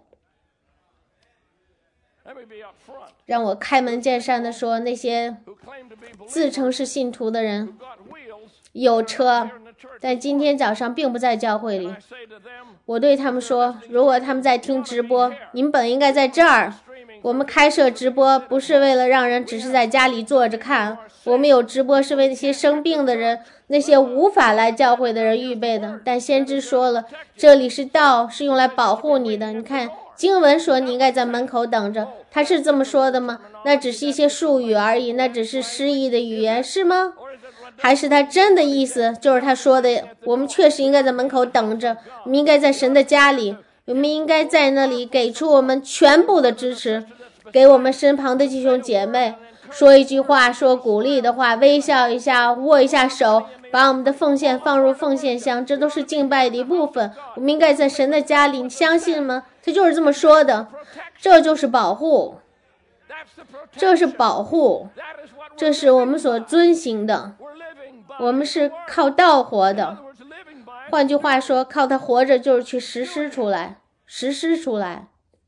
让我开门见山的说，那些自称是信徒的人有车，但今天早上并不在教会里。我对他们说，如果他们在听直播，你们本应该在这儿。我们开设直播不是为了让人只是在家里坐着看，我们有直播是为那些生病的人，那些无法来教会的人预备的。但先知说了，这里是道，是用来保护你的。你看经文说你应该在门口等着，他是这么说的吗？那只是一些术语而已，那只是诗意的语言，是吗？还是他真的意思就是他说的，我们确实应该在门口等着，我们应该在神的家里，我们应该在那里给出我们全部的支持，给我们身旁的弟兄姐妹说一句话，说鼓励的话，微笑一下，握一下手，把我们的奉献放入奉献箱，这都是敬拜的一部分。我们应该在神的家里，你相信吗？他就是这么说的，这就是保护，这是保护，这是我们所遵行的。我们是靠道活的，换句话说，靠它活着就是去实施出来，实施出来，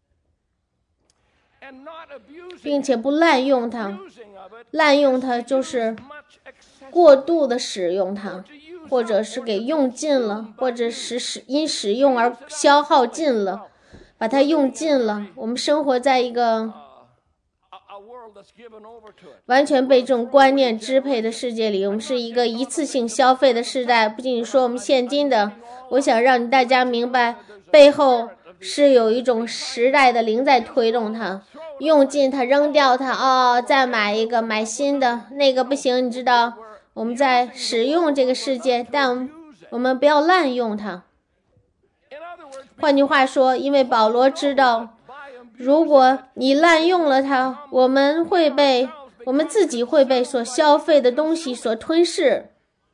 并且不滥用它。滥用它就是过度的使用它，或者是给用尽了，或者是使因使用而消耗尽了，把它用尽了。我们生活在一个完全被这种观念支配的世界里，我们是一个一次性消费的时代。不仅仅说我们现今的，我想让大家明白，背后是有一种时代的灵在推动它，用尽它，扔掉它，哦，再买一个，买新的，那个不行。你知道，我们在使用这个世界，但我们不要滥用它。换句话说，因为保罗知道，如果你滥用了它，我们会被我们自己会被所消费的东西所吞噬。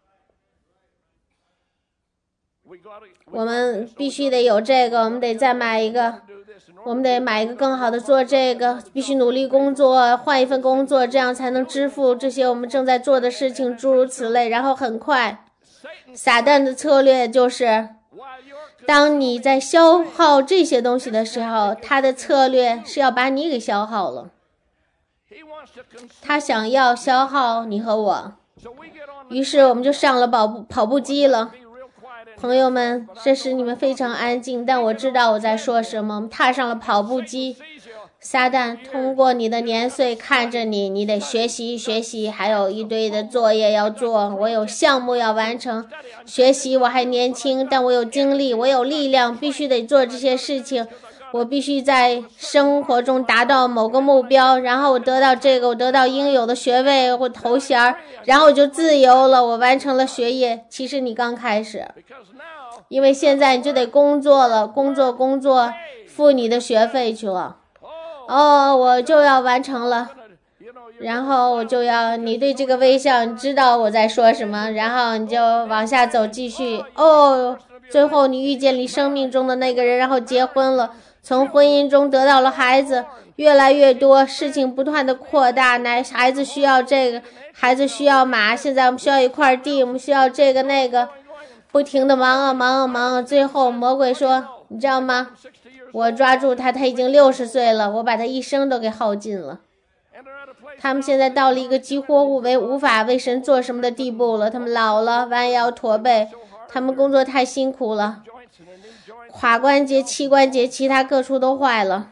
我们必须得有这个，我们得再买一个，我们得买一个更好的做这个，必须努力工作，换一份工作，这样才能支付这些我们正在做的事情，诸如此类。然后很快，撒旦的策略就是，当你在消耗这些东西的时候，他的策略是要把你给消耗了。他想要消耗你和我， 于是我们就上了跑步跑步机了。朋友们，这时你们非常安静，但我知道我在说什么。我们踏上了跑步机，撒旦通过你的年岁看着你，你得学习学习，还有一堆的作业要做，我有项目要完成。学习，我还年轻，但我有精力，我有力量，必须得做这些事情。我必须在生活中达到某个目标，然后我得到这个，我得到应有的学位或头衔，然后我就自由了，我完成了学业。其实你刚开始，因为现在你就得工作了，工作工作，付你的学费去了。哦，我就要完成了，然后我就要你对这个微笑，你知道我在说什么，然后你就往下走，继续。哦，最后你遇见你生命中的那个人，然后结婚了。从婚姻中得到了孩子，越来越多，事情不断的扩大，那孩子需要这个，孩子需要马，现在我们需要一块地，我们需要这个那个，不停的忙啊忙啊忙啊，最后魔鬼说，你知道吗？我抓住他，他已经六十岁了，我把他一生都给耗尽了。他们现在到了一个几乎为无法为神做什么的地步了，他们老了，弯腰驼背，他们工作太辛苦了。胯关节、膝关节，其他各处都坏了。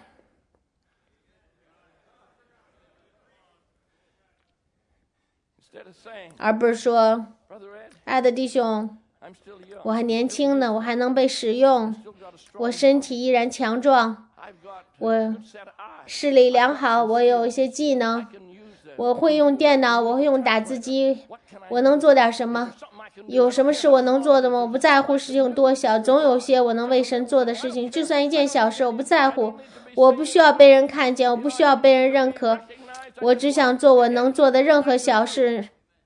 而不是说，爱的弟兄，我还年轻呢，我还能被使用，我身体依然强壮，我视力良好，我有一些技能，我会用电脑，我会用打字机，我能做点什么？有什么是我能做的吗？我不在乎事情多小，总有些我能为神做的事情，就算一件小事，我不在乎，我不需要被人看见，我不需要被人认可，我只想做我能做的任何小事。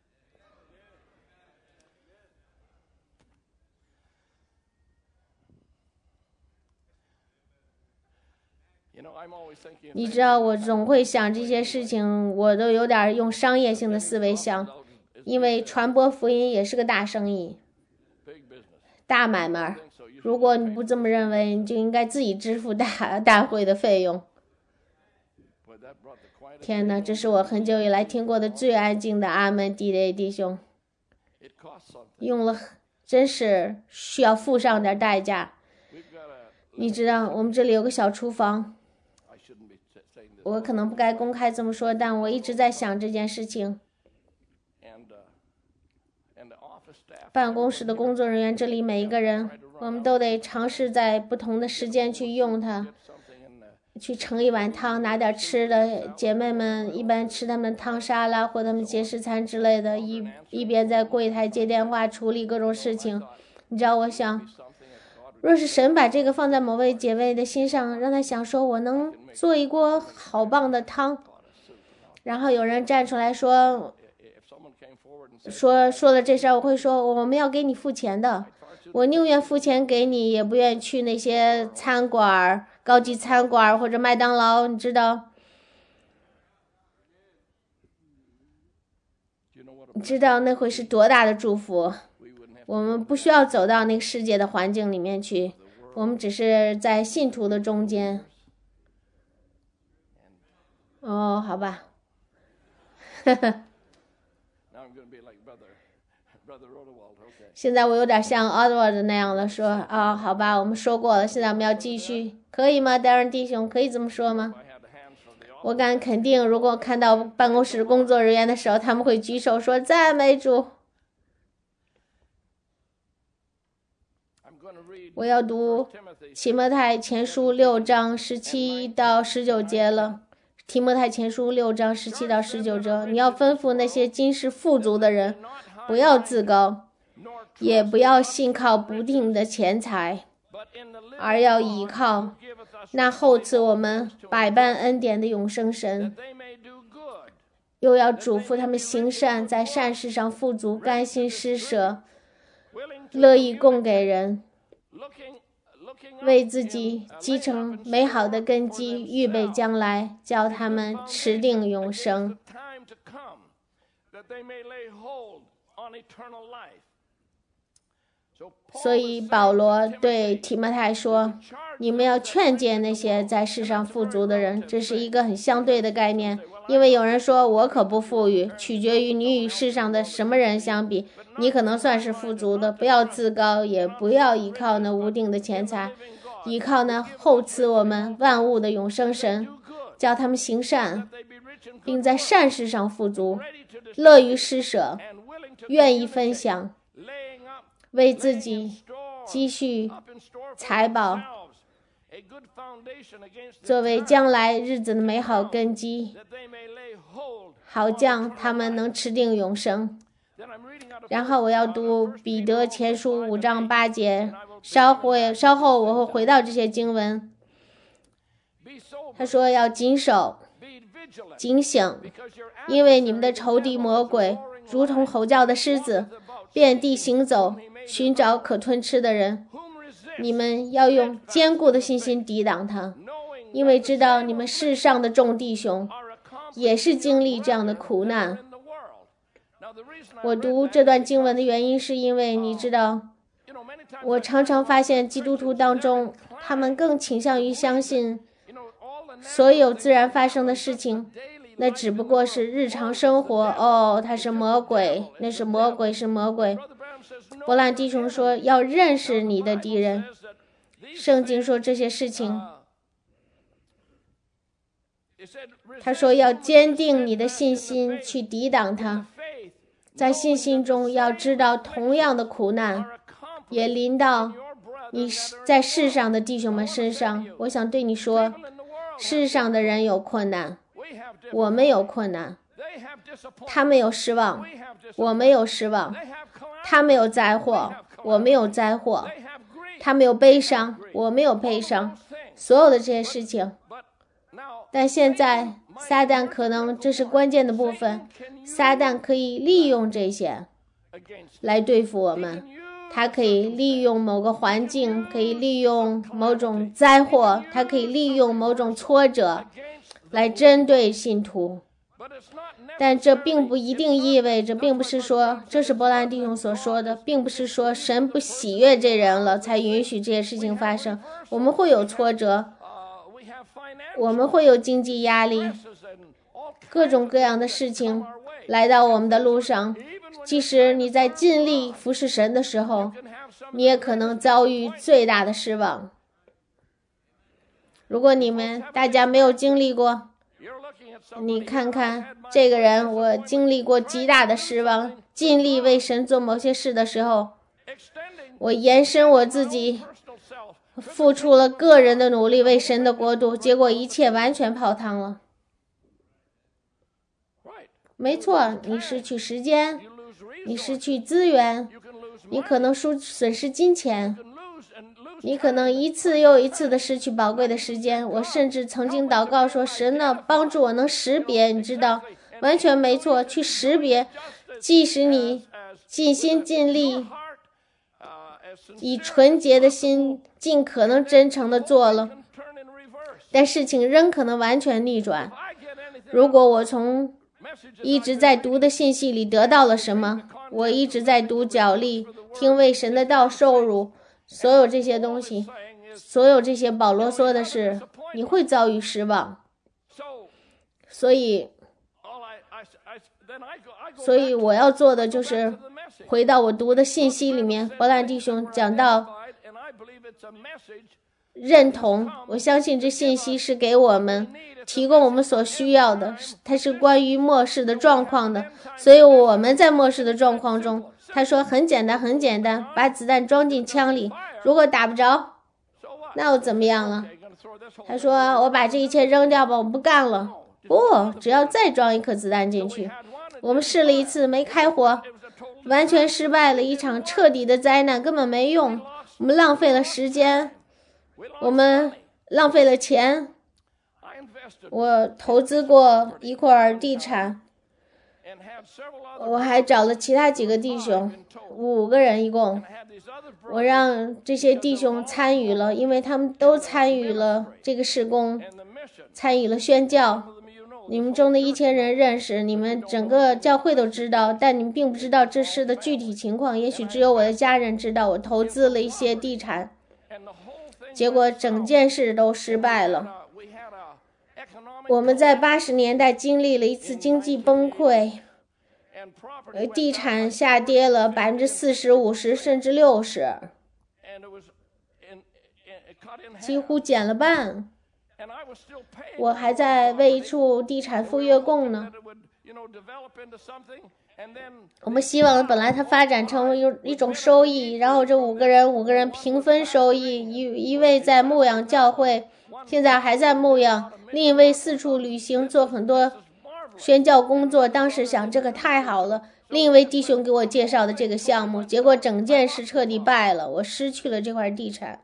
你知道我总会想这些事情，我都有点用商业性的思维想，因为传播福音也是个大生意，大买卖。如果你不这么认为，你就应该自己支付大大会的费用。天哪，这是我很久以来听过的最安静的阿门弟弟弟兄，用了真是需要付上点代价。你知道我们这里有个小厨房，我可能不该公开这么说，但我一直在想这件事情。办公室的工作人员，这里每一个人，我们都得尝试在不同的时间去用它，去盛一碗汤，拿点吃的。姐妹们一般吃他们汤沙拉或他们节食餐之类的，一一边在柜台接电话处理各种事情。你知道，我想，若是神把这个放在某位姐妹的心上，让她想说，我能做一锅好棒的汤，然后有人站出来说。说说了这事儿，我会说我们要给你付钱的，我宁愿付钱给你，也不愿去那些餐馆、高级餐馆或者麦当劳，你知道？你知道那会是多大的祝福？我们不需要走到那个世界的环境里面去，我们只是在信徒的中间。哦，好吧，呵呵。现在我有点像 Edward 那样的说啊，好吧，我们说过了，现在我们要继续，可以吗？戴尔弟兄，可以这么说吗？我敢肯定，如果看到办公室工作人员的时候，他们会举手说赞美主。我要读提摩太前书六章十七到十九节了。提摩太前书六章十七到十九节，你要吩咐那些今世富足的人，不要自高，也不要信靠不定的钱财，而要倚靠那厚赐我们百般恩典的永生神。又要嘱咐他们行善，在善事上富足，甘心施舍，乐意供给人，为自己积成美好的根基，预备将来，叫他们持定永生。 所以保罗对提摩太说，你们要劝诫那些在世上富足的人，这是一个很相对的概念。因为有人说我可不富裕，取决于你与世上的什么人相比，你可能算是富足的。不要自高，也不要依靠那无定的钱财，依靠那厚赐我们万物的永生神，叫他们行善，并在善事上富足，乐于施舍，愿意分享，为自己积蓄财宝，作为将来日子的美好根基，好将他们能持定永生。然后我要读彼得前书五章八节，稍后稍后我会回到这些经文。他说要谨守警醒，因为你们的仇敌魔鬼如同吼叫的狮子，遍地行走，寻找可吞吃的人。你们要用坚固的信心抵挡他，因为知道你们世上的众弟兄也是经历这样的苦难。我读这段经文的原因是因为你知道，我常常发现基督徒当中，他们更倾向于相信所有自然发生的事情那只不过是日常生活。哦，他是魔鬼，那是魔鬼，是魔鬼。伯兰弟兄说要认识你的敌人，圣经说这些事情，他说要坚定你的信心去抵挡他，在信心中要知道同样的苦难也临到你在世上的弟兄们身上。我想对你说，世上的人有困难，我们有困难，他们有失望，我们有失望，他们有灾祸，我们有灾祸，他们有悲伤，我们有悲伤，所有的这些事情。但现在撒旦可能这是关键的部分，撒旦可以利用这些来对付我们，他可以利用某个环境，可以利用某种灾祸，他可以利用某种挫折来针对信徒。但这并不一定意味着，并不是说，这是伯兰弟兄所说的，并不是说神不喜悦这人了才允许这些事情发生。我们会有挫折，我们会有经济压力，各种各样的事情来到我们的路上。即使你在尽力服侍神的时候，你也可能遭遇最大的失望。如果你们大家没有经历过，你看看这个人，我经历过极大的失望。尽力为神做某些事的时候，我延伸我自己，付出了个人的努力为神的国度，结果一切完全泡汤了。没错，你失去时间，你失去资源，你可能输损失金钱，你可能一次又一次的失去宝贵的时间。我甚至曾经祷告说，神呢，帮助我能识别，你知道，完全没错，去识别，即使你尽心尽力，以纯洁的心尽可能真诚的做了，但事情仍可能完全逆转。如果我从一直在读的信息里得到了什么，我一直在读角力，听为神的道受辱，所有这些东西，所有这些保罗说的是你会遭遇失望。所以所以我要做的就是回到我读的信息里面，伯兰弟兄讲到认同，我相信这信息是给我们提供我们所需要的，它是关于末世的状况的。所以我们在末世的状况中，他说很简单很简单，把子弹装进枪里，如果打不着，那又怎么样了？他说我把这一切扔掉吧，我不干了。不，只要再装一颗子弹进去。我们试了一次没开火，完全失败了，一场彻底的灾难，根本没用。我们浪费了时间，我们浪费了钱。我投资过一块地产，我还找了其他几个弟兄，五个人一共，我让这些弟兄参与了，因为他们都参与了这个事工，参与了宣教。 你们中的一千人认识，你们整个教会都知道，但你们并不知道这事的具体情况。也许只有我的家人知道，我投资了一些地产，结果整件事都失败了。我们在八十年代经历了一次经济崩溃，地产下跌了百分之四十、五十甚至六十，几乎减了半。我还在为一处地产付月供呢。我们希望本来它发展成一种收益，然后这五个人五个人平分收益，一一位在牧养教会，现在还在牧养，另一位四处旅行做很多宣教工作。当时想这个太好了，另一位弟兄给我介绍的这个项目，结果整件事彻底败了，我失去了这块地产，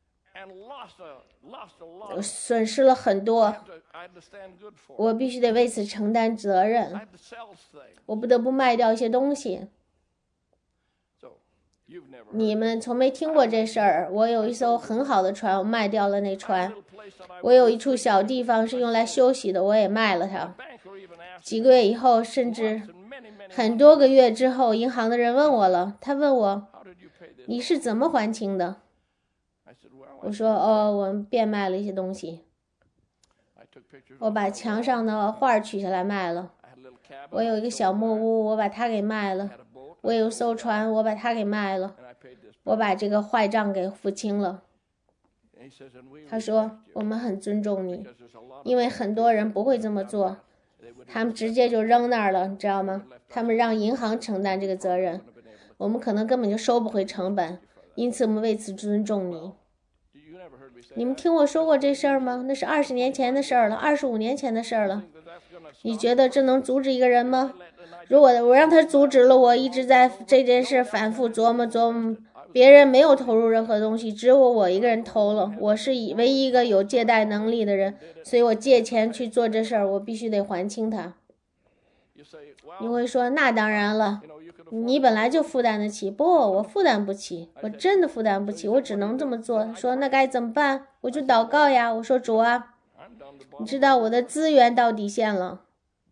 我损失了很多，我必须得为此承担责任，我不得不卖掉一些东西。你们从没听过这事儿。我有一艘很好的船，我卖掉了那船。我有一处小地方是用来休息的，我也卖了它。几个月以后，甚至很多个月之后，银行的人问我了，他问我，你是怎么还清的？我说，哦，我们变卖了一些东西。我把墙上的画取下来卖了。我有一个小木屋，我把它给卖了。我有艘船，我把它给卖了。我把这个坏账给付清了。他说，我们很尊重你，因为很多人不会这么做，他们直接就扔那儿了，你知道吗？他们让银行承担这个责任，我们可能根本就收不回成本，因此我们为此尊重你。你们听我说过这事儿吗？那是二十年前的事儿了，二十五年前的事儿了。你觉得这能阻止一个人吗？如果我让他阻止了，我一直在这件事反复琢磨琢磨，别人没有投入任何东西，只有我一个人投了。我是唯一一个有借贷能力的人，所以我借钱去做这事儿，我必须得还清它。你会说，那当然了，你本来就负担得起。不，我负担不起，我真的负担不起，我只能这么做。说那该怎么办？我就祷告呀，我说主啊，你知道我的资源到底线了。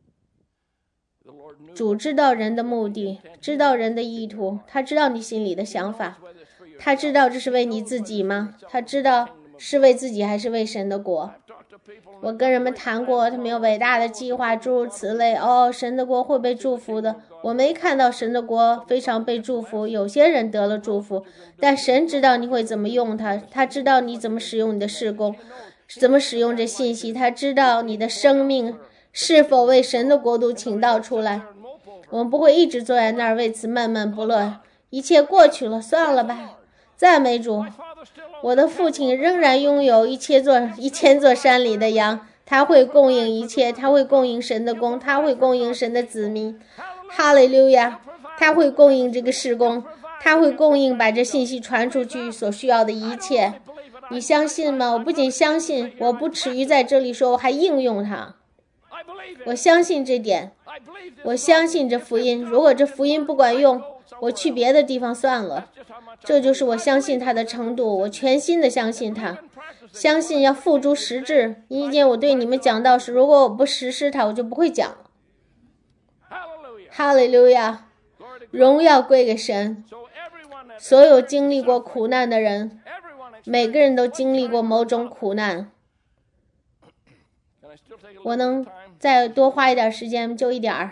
主知道人的目的，知道人的意图，他知道你心里的想法，他知道这是为你自己吗？他知道是为自己还是为神的国。我跟人们谈过，他们有伟大的计划，诸如此类。哦，神的国会被祝福的。我没看到神的国非常被祝福，有些人得了祝福，但神知道你会怎么用它，他知道你怎么使用你的事工，怎么使用这信息，他知道你的生命是否为神的国度倾倒出来。我们不会一直坐在那儿为此闷闷不乐，一切过去了，算了吧。赞美主，我的父亲仍然拥有一千座一千座山里的羊，他会供应一切，他会供应神的工，他会供应神的子民。哈利路亚，他会供应这个事工，他会供应把这信息传出去所需要的一切。你相信吗？我不仅相信，我不耻于在这里说，我还应用它。我相信这点，我相信这福音。如果这福音不管用，我去别的地方算了。这就是我相信它的程度，我全心的相信它，相信要付诸实质。因为我对你们讲道时，如果我不实施它，我就不会讲了。哈利路亚，荣耀归给神。所有经历过苦难的人，每个人都经历过某种苦难。我能再多花一点时间，就一点儿。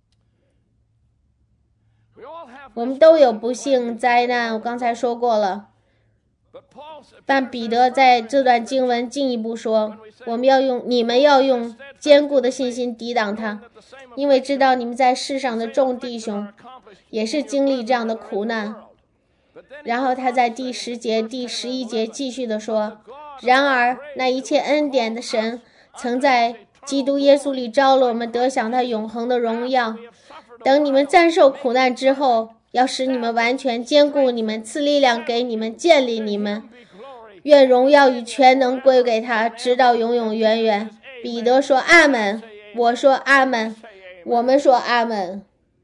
我们都有不幸灾难，我刚才说过了。但彼得在这段经文进一步说，我们要用你们要用坚固的信心抵挡它，因为知道你们在世上的众弟兄也是经历这样的苦难。然后他在第十节第十一节继续的说，然而那一切恩典的神曾在基督耶稣里招了我们得享他永恒的荣耀。等你们暂受苦难之后，要使你们完全坚固你们，赐力量给你们，建立你们。愿荣耀与全能归给他，直到永永远远。彼得说阿们，我说阿们，我们说阿们。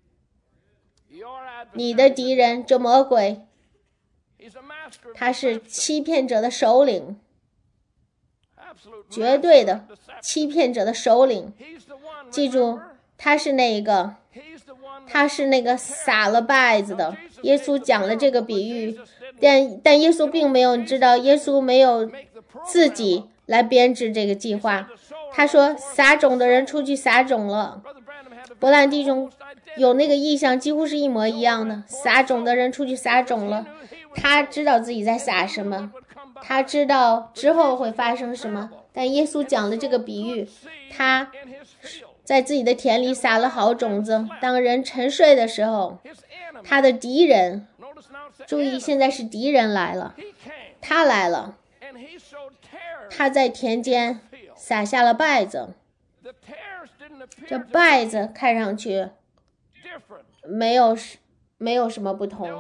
你的敌人这魔鬼，他是欺骗者的首领。 绝对的欺骗者的首领。记住，他是那个，他是那个撒了稗子的。耶稣讲了这个比喻，但但耶稣并没有，你知道，耶稣没有自己来编制这个计划。他说，撒种的人出去撒种了。伯兰弟兄有那个意象，几乎是一模一样的。撒种的人出去撒种了，他知道自己在撒什么，他知道之后会发生什么。但耶稣讲的这个比喻，他在自己的田里撒了好种子。当人沉睡的时候，他的敌人，注意现在是敌人来了，他来了，他在田间撒下了稗子。这稗子看上去没有没有什么不同，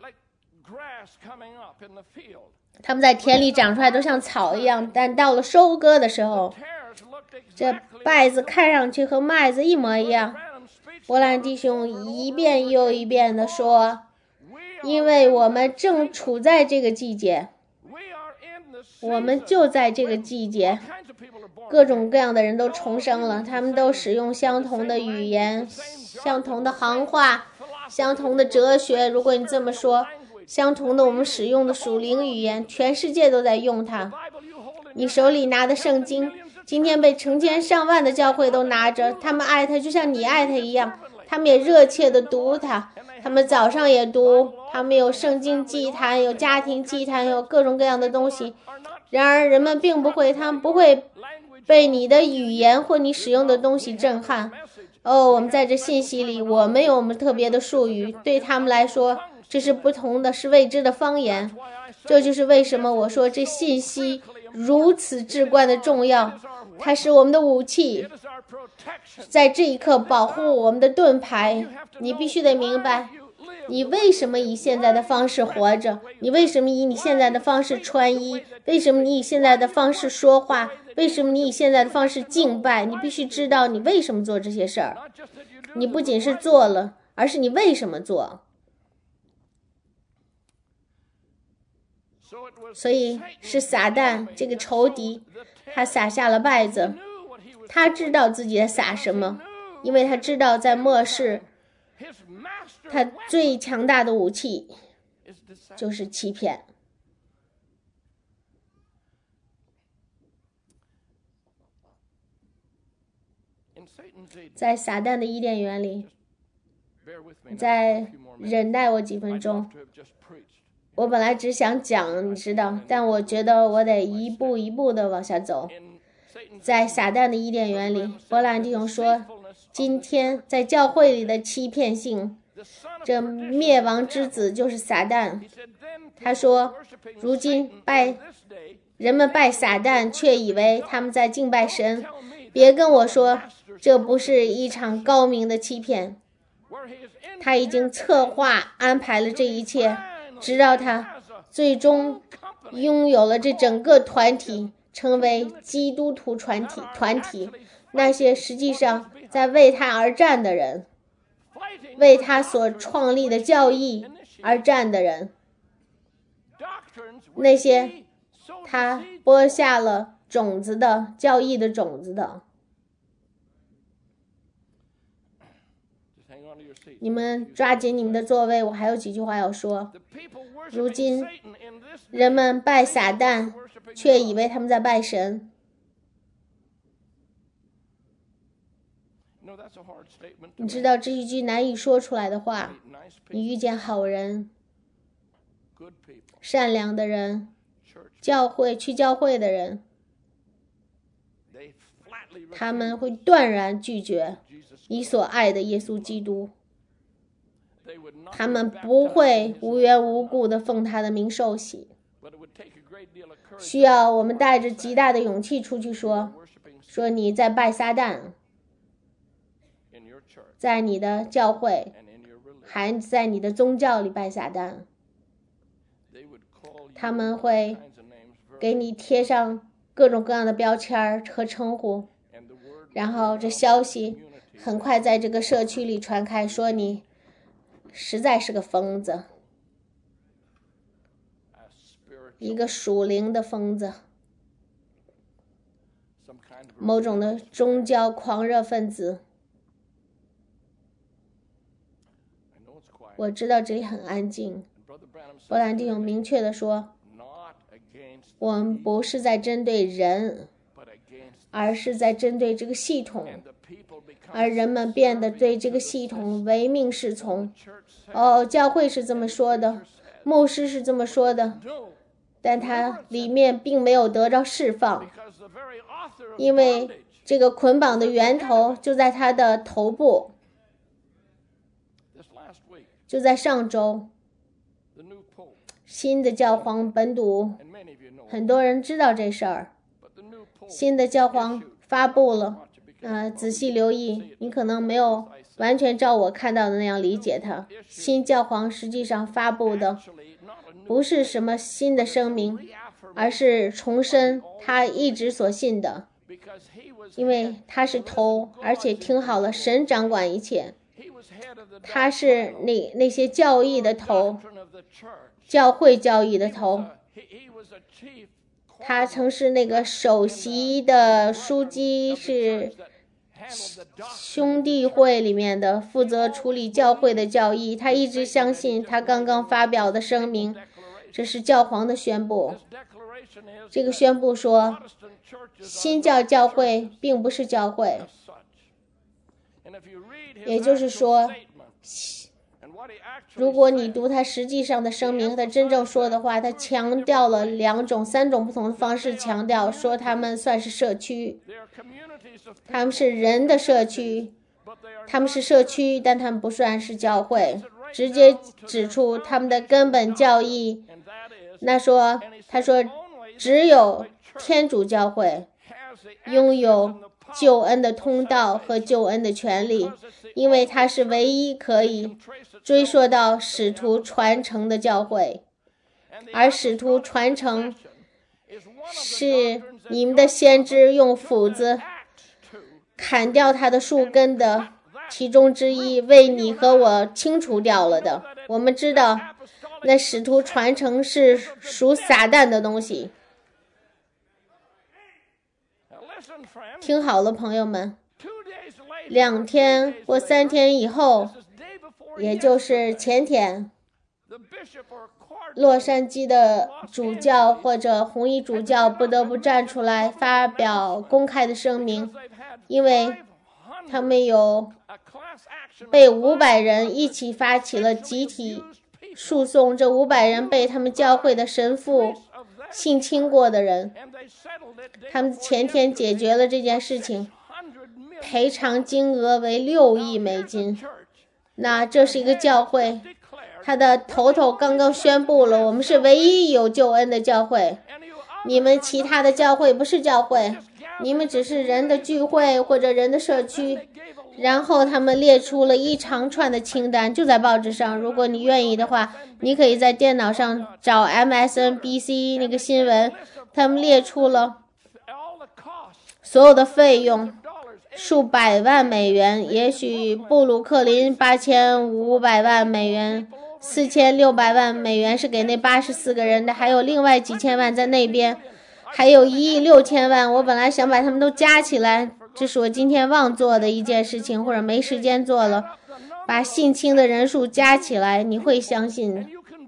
他们在田里长出来都像草一样，但到了收割的时候，这稗子看上去和麦子一模一样。伯兰弟兄一遍又一遍地说，因为我们正处在这个季节，我们就在这个季节，各种各样的人都重生了，他们都使用相同的语言，相同的行话，相同的哲学，如果你这么说，相同的我们使用的属灵语言，全世界都在用它。你手里拿的圣经，今天被成千上万的教会都拿着，他们爱它就像你爱它一样，他们也热切地读它，他们早上也读，他们有圣经祭坛，有家庭祭坛，有各种各样的东西。然而人们并不会，他们不会被你的语言或你使用的东西震撼。哦，我们在这信息里，我们有我们特别的术语，对他们来说这是不同的，是未知的方言。这就是为什么我说这信息如此至关的重要，它是我们的武器，在这一刻保护我们的盾牌。你必须得明白，你为什么以现在的方式活着，你为什么以你现在的方式穿衣，为什么你以现在的方式说话，为什么你以现在的方式敬拜，你必须知道你为什么做这些事儿。你不仅是做了，而是你为什么做。所以是撒旦这个仇敌，他撒下了稗子，他知道自己在撒什么，因为他知道在末世他最强大的武器就是欺骗。在撒旦的伊甸园里，再忍耐我几分钟，我本来只想讲，你知道，但我觉得我得一步一步的往下走。在撒旦的伊甸园里，伯兰弟兄说，今天在教会里的欺骗性，这灭亡之子就是撒旦。他说，如今拜人们拜撒旦，却以为他们在敬拜神。别跟我说这不是一场高明的欺骗，他已经策划安排了这一切，直到他最终拥有了这整个团体，成为基督徒团体团体那些实际上在为他而战的人，为他所创立的教义而战的人，那些他播下了种子的教义的种子的。你们抓紧你们的座位，我还有几句话要说。如今人们拜撒旦，却以为他们在拜神。你知道这一句难以说出来的话，你遇见好人，善良的人，教会去教会的人，他们会断然拒绝你所爱的耶稣基督，他们不会无缘无故的奉他的名受洗，需要我们带着极大的勇气出去说，说你在拜撒旦，在你的教会，还在你的宗教里拜撒旦。他们会给你贴上各种各样的标签和称呼，然后这消息很快在这个社区里传开，说你实在是个疯子，一个属灵的疯子。 某种的宗教狂热分子。我知道这里很安静。伯兰弟兄明确地说，我们不是在针对人，而是在针对这个系统，而人们变得对这个系统唯命是从。哦，教会是这么说的，牧师是这么说的，但他里面并没有得到释放，因为这个捆绑的源头就在他的头部。就在上周，新的教皇本笃，很多人知道这事儿。新的教皇发布了，呃，仔细留意，你可能没有完全照我看到的那样理解它。新教皇实际上发布的不是什么新的声明，而是重申他一直所信的，因为他是头，而且听好了，神掌管一切。他是那那些教义的头，教会教义的头。他曾是那个首席的书记，是兄弟会里面的负责处理教会的教义。他一直相信他刚刚发表的声明，这是教皇的宣布。这个宣布说，新教教会并不是教会，也就是说，如果你读他实际上的声明，他真正说的话，他强调了两种、三种不同的方式强调，说他们算是社区，他们是人的社区，他们是社区，但他们不算是教会，直接指出他们的根本教义。那说，他说，只有天主教会拥有救恩的通道和救恩的权利，因为它是唯一可以追溯到使徒传承的教会，而使徒传承是你们的先知用斧子砍掉他的树根的其中之一，为你和我清除掉了的。我们知道那使徒传承是属撒旦的东西。听好了，朋友们，两天或三天以后，也就是前天，洛杉矶的主教或者红衣主教不得不站出来发表公开的声明，因为他们有被五百人一起发起了集体诉讼，这五百人被他们教会的神父性侵过的人，他们前天解决了这件事情，赔偿金额为六亿美金。那这是一个教会，他的头头刚刚宣布了，我们是唯一有救恩的教会，你们其他的教会不是教会，你们只是人的聚会或者人的社区。然后他们列出了一长串的清单，就在报纸上，如果你愿意的话，你可以在电脑上找 M S N B C 那个新闻，他们列出了所有的费用，数百万美元，也许布鲁克林八千五百万美元，四千六百万美元是给那八十四个人的，还有另外几千万在那边，还有一亿六千万。我本来想把他们都加起来，这是我今天忘做的一件事情，或者没时间做了，把性侵的人数加起来，你会相信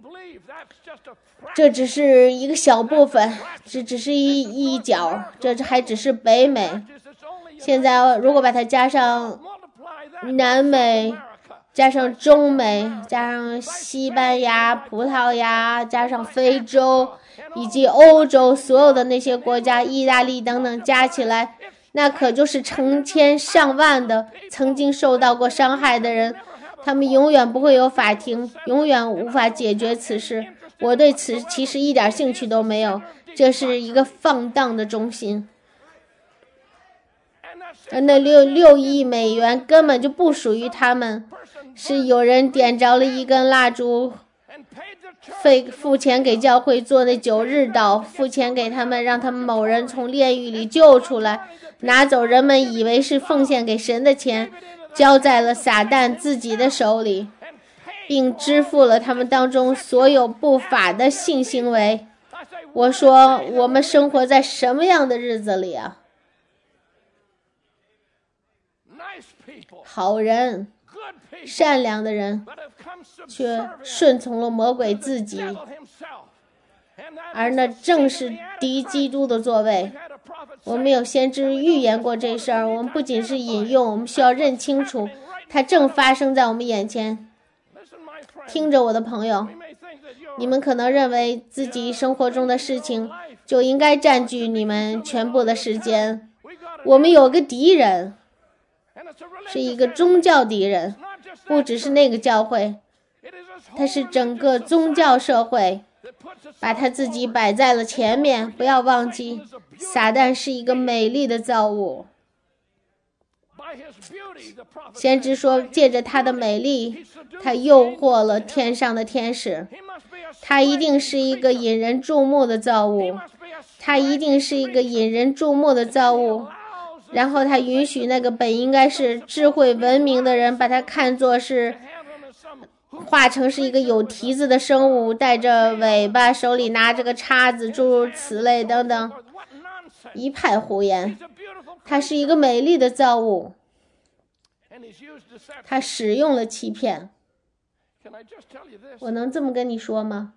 这只是一个小部分，这只是一一角，这还只是北美。现在如果把它加上南美，加上中美，加上西班牙、葡萄牙，加上非洲以及欧洲所有的那些国家，意大利等等加起来，那可就是成千上万的曾经受到过伤害的人，他们永远不会有法庭，永远无法解决此事。我对此其实一点兴趣都没有，这是一个放荡的中心。那六六亿美元根本就不属于他们，是有人点着了一根蜡烛，费付钱给教会做那九日祷，付钱给他们，让他们某人从炼狱里救出来，拿走人们以为是奉献给神的钱，交在了撒旦自己的手里，并支付了他们当中所有不法的性行为。我说，我们生活在什么样的日子里啊？ 好人、善良的人，却顺从了魔鬼自己，而那正是敌基督的座位。我们有先知预言过这事儿，我们不仅是引用，我们需要认清楚，它正发生在我们眼前。听着，我的朋友，你们可能认为自己生活中的事情就应该占据你们全部的时间。我们有个敌人，是一个宗教敌人，不只是那个教会，它是整个宗教社会，把他自己摆在了前面。不要忘记，撒旦是一个美丽的造物。先知说，借着他的美丽，他诱惑了天上的天使。他一定是一个引人注目的造物，他一定是一个引人注目的造物。然后他允许那个本应该是智慧文明的人，把他看作是化成是一个有蹄子的生物，带着尾巴，手里拿着个叉子，诸如此类等等，一派胡言。他是一个美丽的造物，他使用了欺骗。我能这么跟你说吗？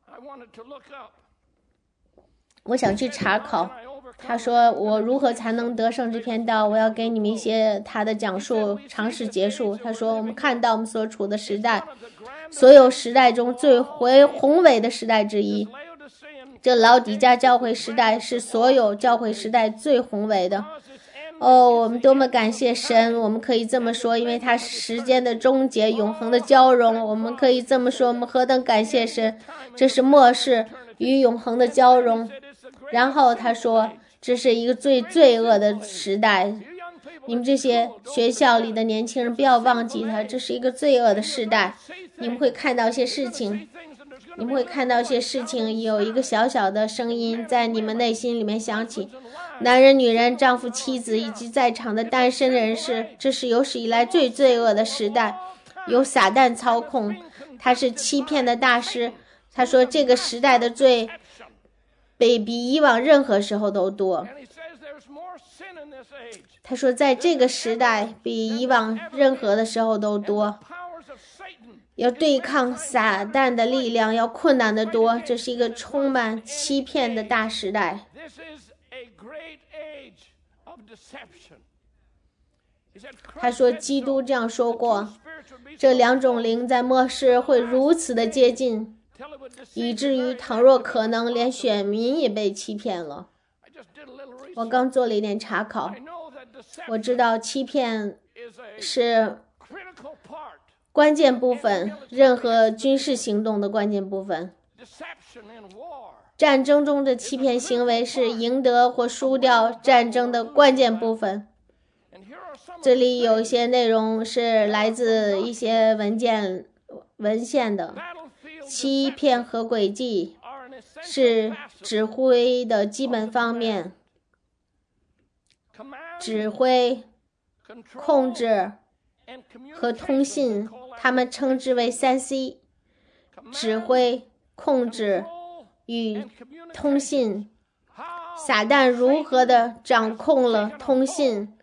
我想去查考。他说，我如何才能得胜这篇道，我要给你们一些他的讲述，尝试结束。他说，我们看到我们所处的时代，所有时代中最为宏伟的时代之一，这老底嘉教会时代是所有教会时代最宏伟的。哦，我们多么感谢神，我们可以这么说，因为他是时间的终结，永恒的交融。我们可以这么说，我们何等感谢神，这是末世与永恒的交融。然后他说，这是一个最罪恶的时代。你们这些学校里的年轻人不要忘记它，这是一个罪恶的时代。你们会看到一些事情，你们会看到一些事情，有一个小小的声音在你们内心里面响起。男人、女人、丈夫、妻子以及在场的单身人士，这是有史以来最罪恶的时代，由撒旦操控，他是欺骗的大师。他说这个时代的罪比比以往任何时候都多。他说在这个时代比以往任何的时候都多，要对抗撒旦的力量要困难得多，这是一个充满欺骗的大时代。他说基督这样说过，这两种灵在末世会如此的接近，以至于倘若可能，连选民也被欺骗了。我刚做了一点查考，我知道欺骗是关键部分，任何军事行动的关键部分。战争中的欺骗行为是赢得或输掉战争的关键部分。这里有一些内容是来自一些文件文献的。欺骗和诡计是指挥的基本方面，指挥、控制和通信，他们称之为三 C。 指挥、控制与通信，撒旦如何的掌控了通信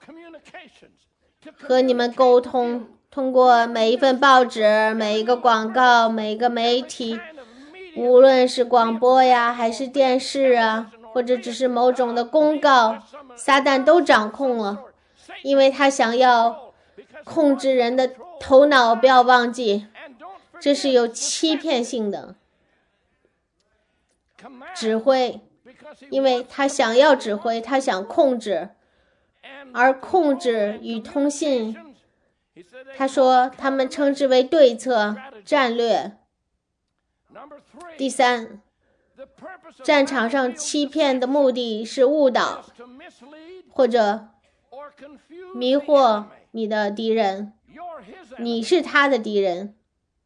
和你们沟通，通过每一份报纸、每一个广告、每一个媒体，无论是广播呀还是电视啊，或者只是某种的公告，撒旦都掌控了，因为他想要控制人的头脑。不要忘记，这是有欺骗性的。指挥，因为他想要指挥，他想控制，而控制与通信，他说他们称之为对策、战略。第三，战场上欺骗的目的是误导或者迷惑你的敌人，你是他的敌人，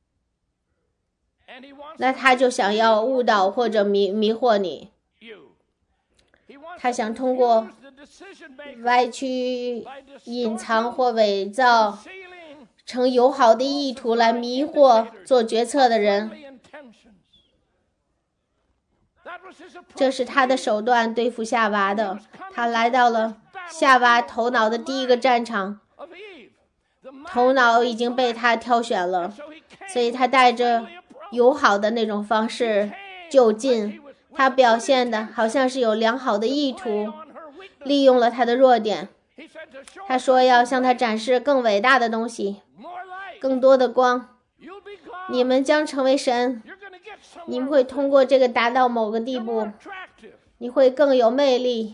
那他就想要误导或者迷迷惑你。他想通过歪曲、隐藏或伪造成友好的意图来迷惑做决策的人，这是他的手段对付夏娃的。他来到了夏娃头脑的第一个战场， 头脑已经被他挑选了，所以他带着友好的那种方式就近，他表现的好像是有良好的意图，利用了他的弱点。他说要向他展示更伟大的东西，更多的光，你们将成为神，你们会通过这个达到某个地步，你会更有魅力，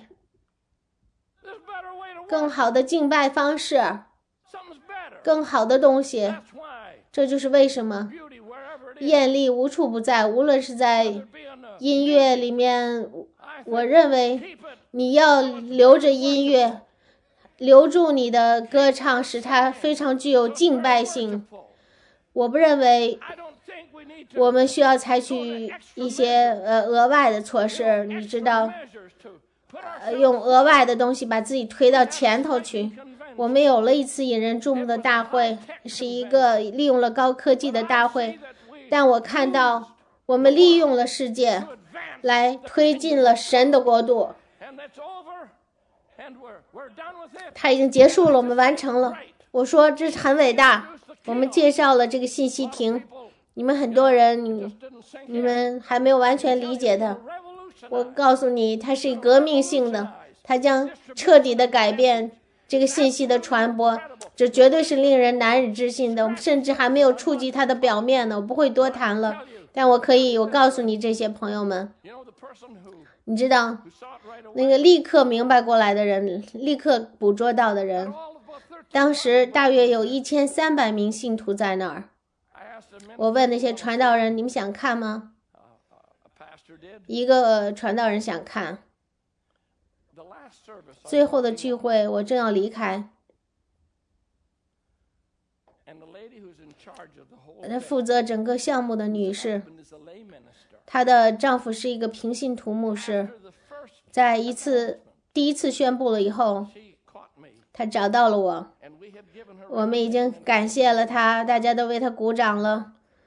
更好的敬拜方式，更好的东西。这就是为什么艳丽无处不在，无论是在音乐里面，我认为你要留着音乐，留住你的歌唱，使它非常具有敬拜性。我不认为我们需要采取一些呃额外的措施，你知道，呃，用额外的东西把自己推到前头去。我们有了一次引人注目的大会，是一个利用了高科技的大会，但我看到我们利用了世界来推进了神的国度。它已经结束了，我们完成了。我说这很伟大。我们介绍了这个信息亭，你们很多人你你们还没有完全理解它。我告诉你，它是革命性的，它将彻底的改变这个信息的传播，这绝对是令人难以置信的。我们甚至还没有触及它的表面呢，我不会多谈了。但我可以，我告诉你这些朋友们，你知道，那个立刻明白过来的人，立刻捕捉到的人，当时大约有一千三百名信徒在那儿。我问那些传道人，你们想看吗？一个传道人想看。最后的聚会，我正要离开，她负责整个项目的女士，她的丈夫是一个平信徒牧师。在一次第一次宣布了以后，她找到了我，我们已经感谢了她，大家都为她鼓掌了。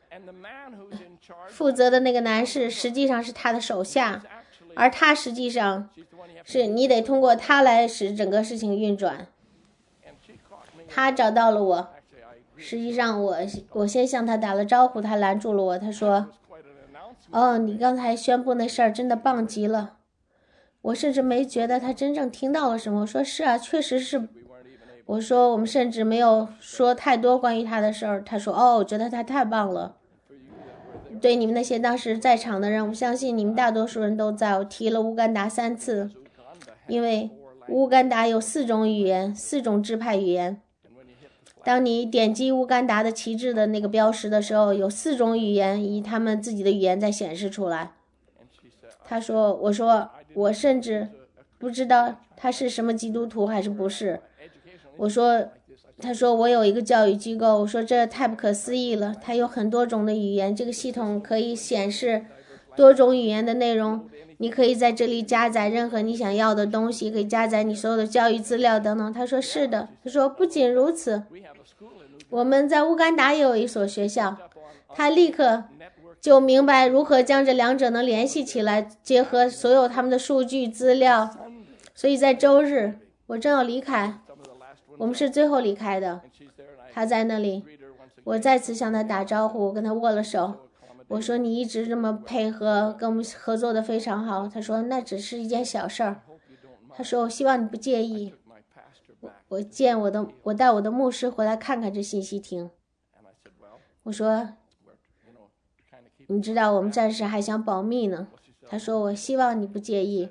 负责的那个男士实际上是他的手下，而他实际上是你得通过他来使整个事情运转。他找到了我，实际上我我先向他打了招呼，他拦住了我，他说：哦，你刚才宣布那事儿真的棒极了。我甚至没觉得他真正听到了什么。我说是啊，确实是。我说我们甚至没有说太多关于他的事儿。他说哦，我觉得他太棒了。对你们那些当时在场的人，我相信你们大多数人都在。我提了乌干达三次，因为乌干达有四种语言，四种支派语言。当你点击乌干达的旗帜的那个标识的时候，有四种语言以他们自己的语言在显示出来。他说，我说我甚至不知道他是什么基督徒还是不是。我说他说我有一个教育机构，我说这太不可思议了，它有很多种的语言，这个系统可以显示多种语言的内容，你可以在这里加载任何你想要的东西，可以加载你所有的教育资料等等。他说是的，他说不仅如此，我们在乌干达也有一所学校。他立刻就明白如何将这两者能联系起来，结合所有他们的数据资料。所以在周日我正要离开，我们是最后离开的，他在那里，我再次向他打招呼，我跟他握了手。我说你一直这么配合，跟我们合作的非常好。他说那只是一件小事儿。他说我希望你不介意，我我见我的我带我的牧师回来看看这信息亭。我说你知道我们暂时还想保密呢。他说我希望你不介意。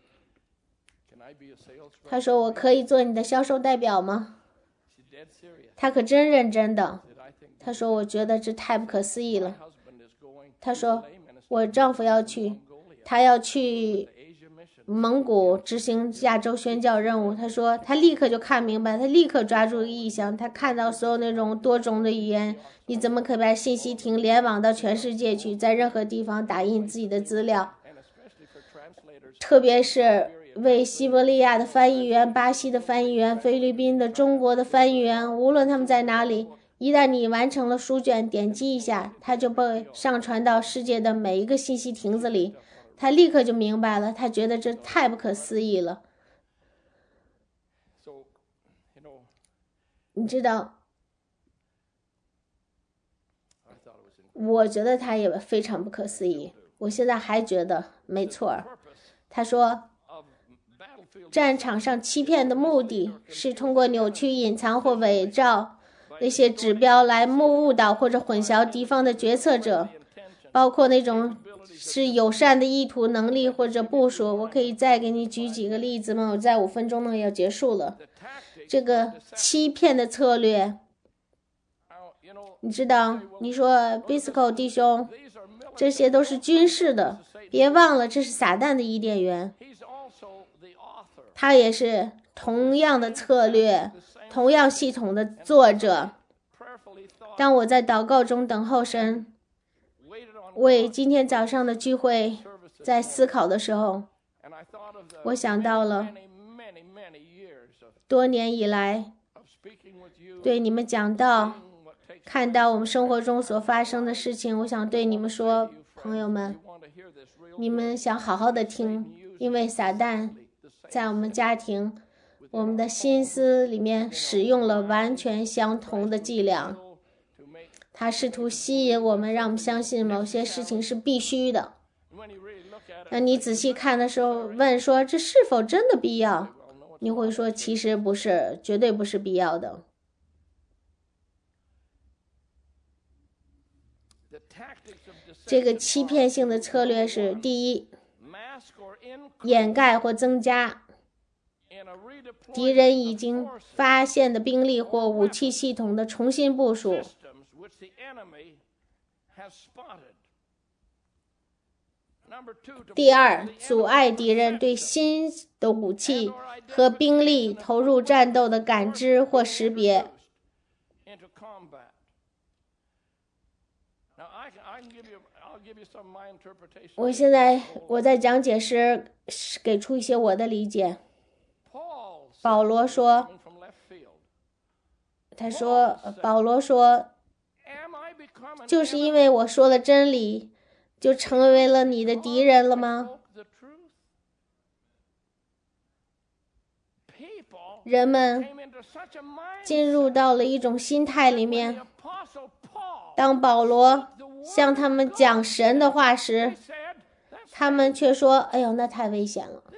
他说我可以做你的销售代表吗？他可真认真的。他说我觉得这太不可思议了。他说我丈夫要去，他要去蒙古执行亚洲宣教任务。他说他立刻就看明白，他立刻抓住意向，他看到所有那种多种的语言，你怎么可以把信息亭联网到全世界去，在任何地方打印自己的资料，特别是为西伯利亚的翻译员、巴西的翻译员、菲律宾的、中国的翻译员，无论他们在哪里，一旦你完成了书卷，点击一下，它就被上传到世界的每一个信息亭子里。他立刻就明白了，他觉得这太不可思议了。你知道， 我觉得他也非常不可思议，我现在还觉得没错。他说，战场上欺骗的目的是通过扭曲、隐藏或伪造那些指标来误导或者混淆敌方的决策者，包括那种是友善的意图、能力或者部署。我可以再给你举几个例子吗？我在五分钟内要结束了。这个欺骗的策略，你知道，你说 Bisco 弟兄，这些都是军事的，别忘了这是撒旦的伊甸园，他也是同样的策略、同样系统的作者。当我在祷告中等候神，为今天早上的聚会在思考的时候，我想到了多年以来对你们讲道，看到我们生活中所发生的事情。我想对你们说，朋友们，你们想好好的听，因为撒旦在我们家庭、我们的心思里面使用了完全相同的伎俩，他试图吸引我们，让我们相信某些事情是必须的。那你仔细看的时候，问说这是否真的必要？你会说其实不是，绝对不是必要的。这个欺骗性的策略是：第一，掩盖或增加敌人已经发现的兵力或武器系统的重新部署；第二，阻碍敌人对新的武器和兵力投入战斗的感知或识别。我现在我在讲解时给出一些我的理解。保罗说，他说，保罗说，就是因为我说了真理，就成为了你的敌人了吗？人们进入到了一种心态里面，当保罗向他们讲神的话时，他们却说，哎呦，那太危险了。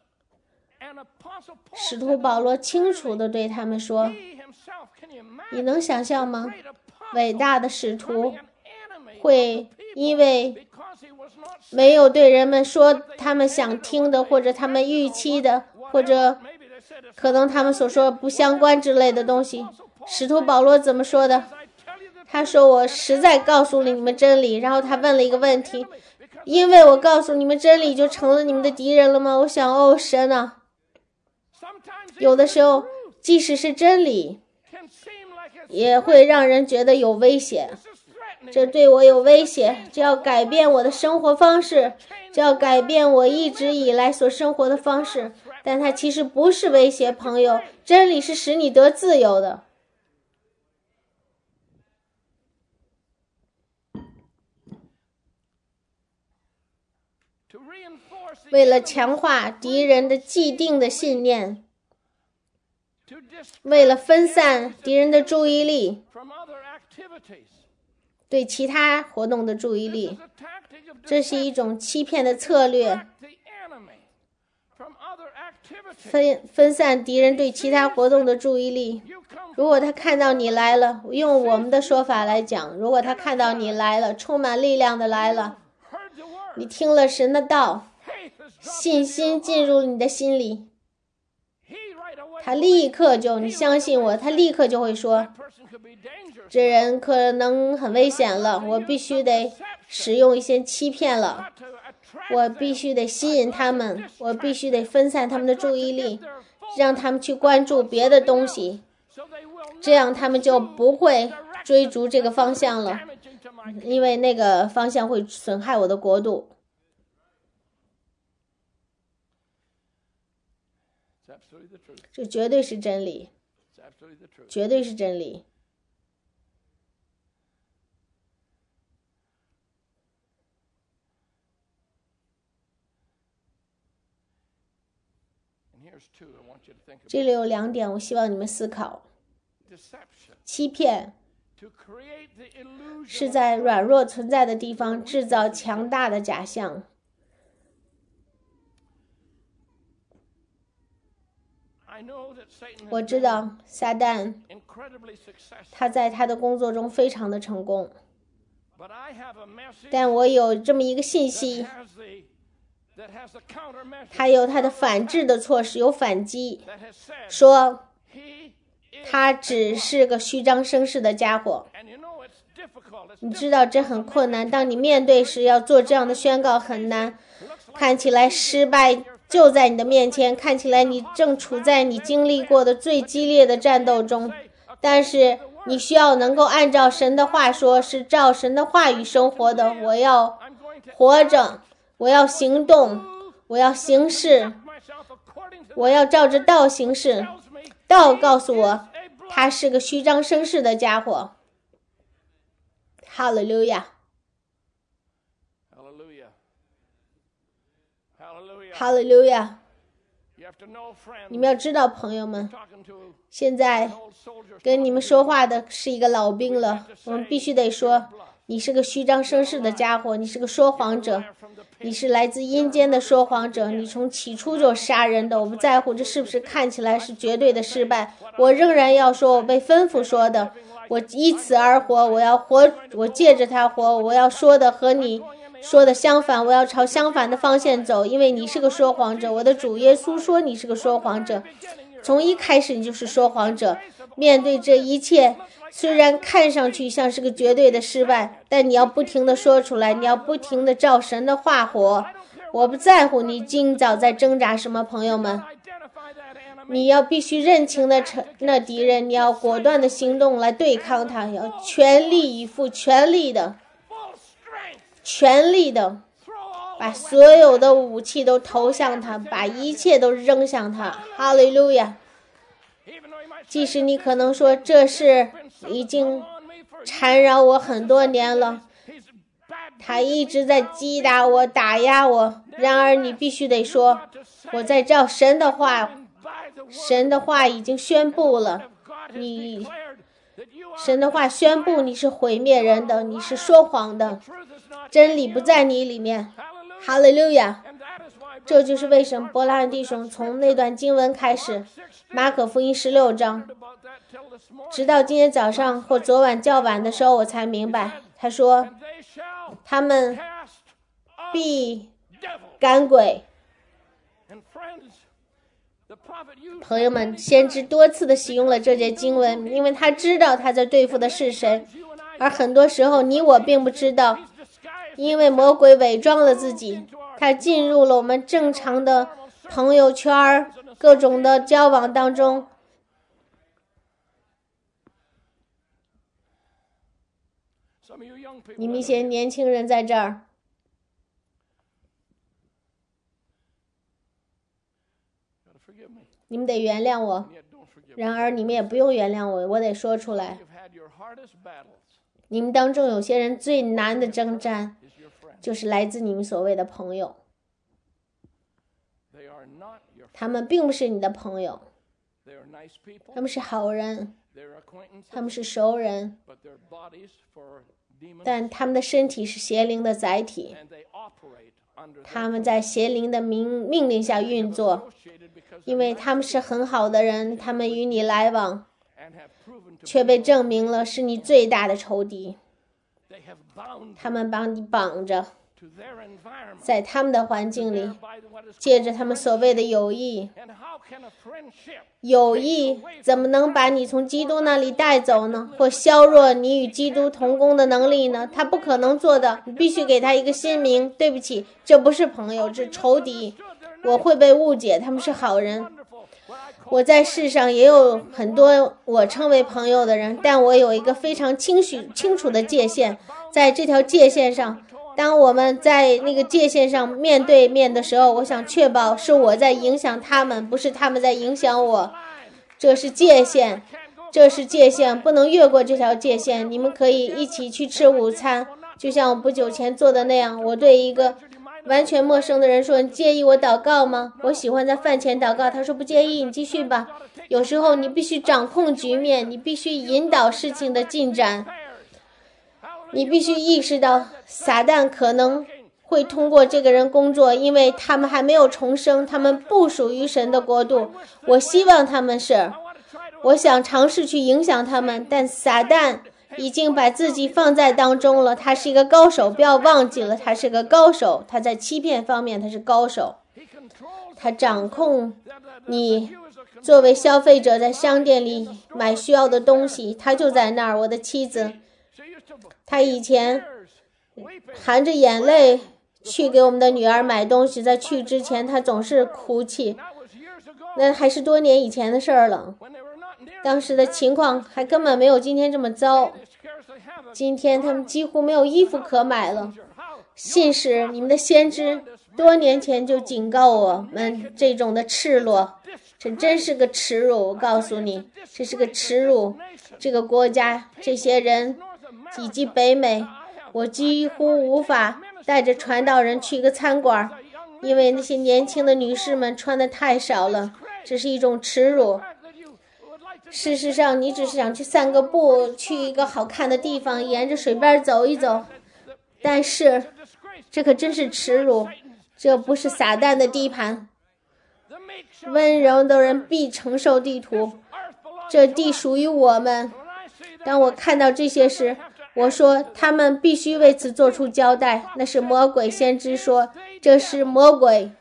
使徒保罗清楚地对他们说，你能想象吗？伟大的使徒会因为没有对人们说他们想听的，或者他们预期的，或者可能他们所说不相关之类的东西，使徒保罗怎么说的？他说，我实在告诉了你们真理。然后他问了一个问题，因为我告诉你们真理就成了你们的敌人了吗？我想，哦，神啊，有的时候即使是真理也会让人觉得有威胁，这对我有威胁，这要改变我的生活方式，这要改变我一直以来所生活的方式。但它其实不是威胁，朋友，真理是使你得自由的。为了强化敌人的既定的信念，为了分散敌人的注意力，对其他活动的注意力，这是一种欺骗的策略，分分散敌人对其他活动的注意力。如果他看到你来了，用我们的说法来讲，如果他看到你来了，充满力量的来了，你听了神的道，信心进入你的心里，他立刻就，你相信我，他立刻就会说，这人可能很危险了，我必须得使用一些欺骗了，我必须得吸引他们，我必须得分散他们的注意力，让他们去关注别的东西，这样他们就不会追逐这个方向了，因为那个方向会损害我的国度。这绝对是真理，绝对是真理。这里有两点，我希望你们思考：欺骗是在软弱存在的地方制造强大的假象。我知道撒旦他在他的工作中非常的成功，但我有这么一个信息，他有他的反制的措施，有反击，说他只是个虚张声势的家伙。你知道这很困难，当你面对时要做这样的宣告很难，看起来失败就在你的面前，看起来你正处在你经历过的最激烈的战斗中，但是你需要能够按照神的话说，是照神的话语生活的。我要活着，我要行动，我要行事，我要照着道行事。道告诉我他是个虚张声势的家伙。哈利路亚，哈利路亚！你们要知道，朋友们，现在跟你们说话的是一个老兵了。我们必须得说，你是个虚张声势的家伙，你是个说谎者，你是来自阴间的说谎者，你从起初就杀人的。我不在乎这是不是看起来是绝对的失败，我仍然要说我被吩咐说的，我依此而活，我要活，我借着它活，我要说的和你说的相反，我要朝相反的方向走，因为你是个说谎者。我的主耶稣说你是个说谎者，从一开始你就是说谎者。面对这一切，虽然看上去像是个绝对的失败，但你要不停地说出来，你要不停地照神的话活。我不在乎你今早在挣扎什么，朋友们，你要必须认清的那敌人，你要果断的行动来对抗他，要全力以赴，全力的全力的把所有的武器都投向他，把一切都扔向他。哈利路亚！即使你可能说这事已经缠绕我很多年了，他一直在击打我，打压我，然而你必须得说，我在照神的话，神的话已经宣布了，你神的话宣布你是毁灭人的，你是说谎的，真理不在你里面。哈利路亚！这就是为什么伯拉罕弟兄从那段经文开始，马可福音十六章，直到今天早上或昨晚较晚的时候我才明白，他说他们必赶鬼。朋友们，先知多次的使用了这节经文，因为他知道他在对付的是谁，而很多时候你我并不知道，因为魔鬼伪装了自己，他进入了我们正常的朋友圈，各种的交往当中。你们一些年轻人在这儿，你们得原谅我，然而你们也不用原谅我，我得说出来，你们当中有些人最难的征战就是来自你们所谓的朋友，他们并不是你的朋友，他们是好人，他们是熟人，但他们的身体是邪灵的载体，他们在邪灵的命命令下运作，因为他们是很好的人，他们与你来往，却被证明了是你最大的仇敌。他们把你绑着，在他们的环境里，借着他们所谓的友谊，友谊怎么能把你从基督那里带走呢？或削弱你与基督同工的能力呢？他不可能做的，你必须给他一个新名。对不起，这不是朋友，这是仇敌。我会被误解，他们是好人。我在世上也有很多我称为朋友的人，但我有一个非常清楚清楚的界限，在这条界限上，当我们在那个界限上面对面的时候，我想确保是我在影响他们，不是他们在影响我。这是界限，这是界限，不能越过这条界限。你们可以一起去吃午餐，就像我不久前做的那样。我对一个完全陌生的人说，你介意我祷告吗？我喜欢在饭前祷告。他说不介意，你继续吧。 有时候你必须掌控局面，你必须引导事情的进展，你必须意识到撒旦可能会通过这个人工作，因为他们还没有重生，他们不属于神的国度。我希望他们是，我想尝试去影响他们，但撒旦已经把自己放在当中了，他是一个高手，不要忘记了，他是个高手，他在欺骗方面他是高手，他掌控你作为消费者在商店里买需要的东西，他就在那儿。我的妻子，她以前含着眼泪去给我们的女儿买东西，在去之前她总是哭泣，那还是多年以前的事儿了，当时的情况还根本没有今天这么糟。今天他们几乎没有衣服可买了。信使，你们的先知多年前就警告我们这种的赤裸，这真是个耻辱。我告诉你，这是个耻辱。这个国家，这些人以及北美，我几乎无法带着传道人去一个餐馆，因为那些年轻的女士们穿的太少了，这是一种耻辱。事实上，你只是想去散个步，去一个好看的地方，沿着水边走一走，但是这可真是耻辱，这不是撒旦的地盘。温柔的人必承受地土，这地属于我们。当我看到这些时，我说他们必须为此做出交代。那是魔鬼先知说，这是魔鬼。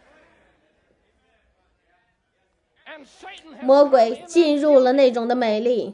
魔鬼进入了那种的美丽。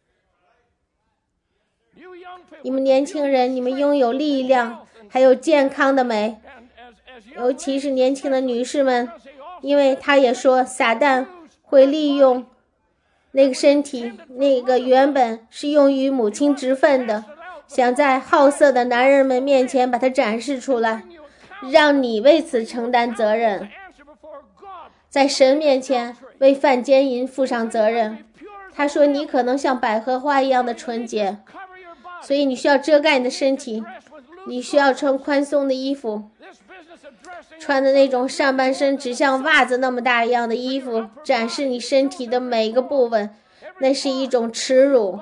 你们年轻人，你们拥有力量，还有健康的美，尤其是年轻的女士们，因为他也说撒旦会利用那个身体，那个原本是用于母亲职分的，想在好色的男人们面前把它展示出来，让你为此承担责任，在神面前为犯奸淫负上责任。他说你可能像百合花一样的纯洁，所以你需要遮盖你的身体，你需要穿宽松的衣服，穿的那种上半身只像袜子那么大一样的衣服，展示你身体的每一个部分，那是一种耻辱。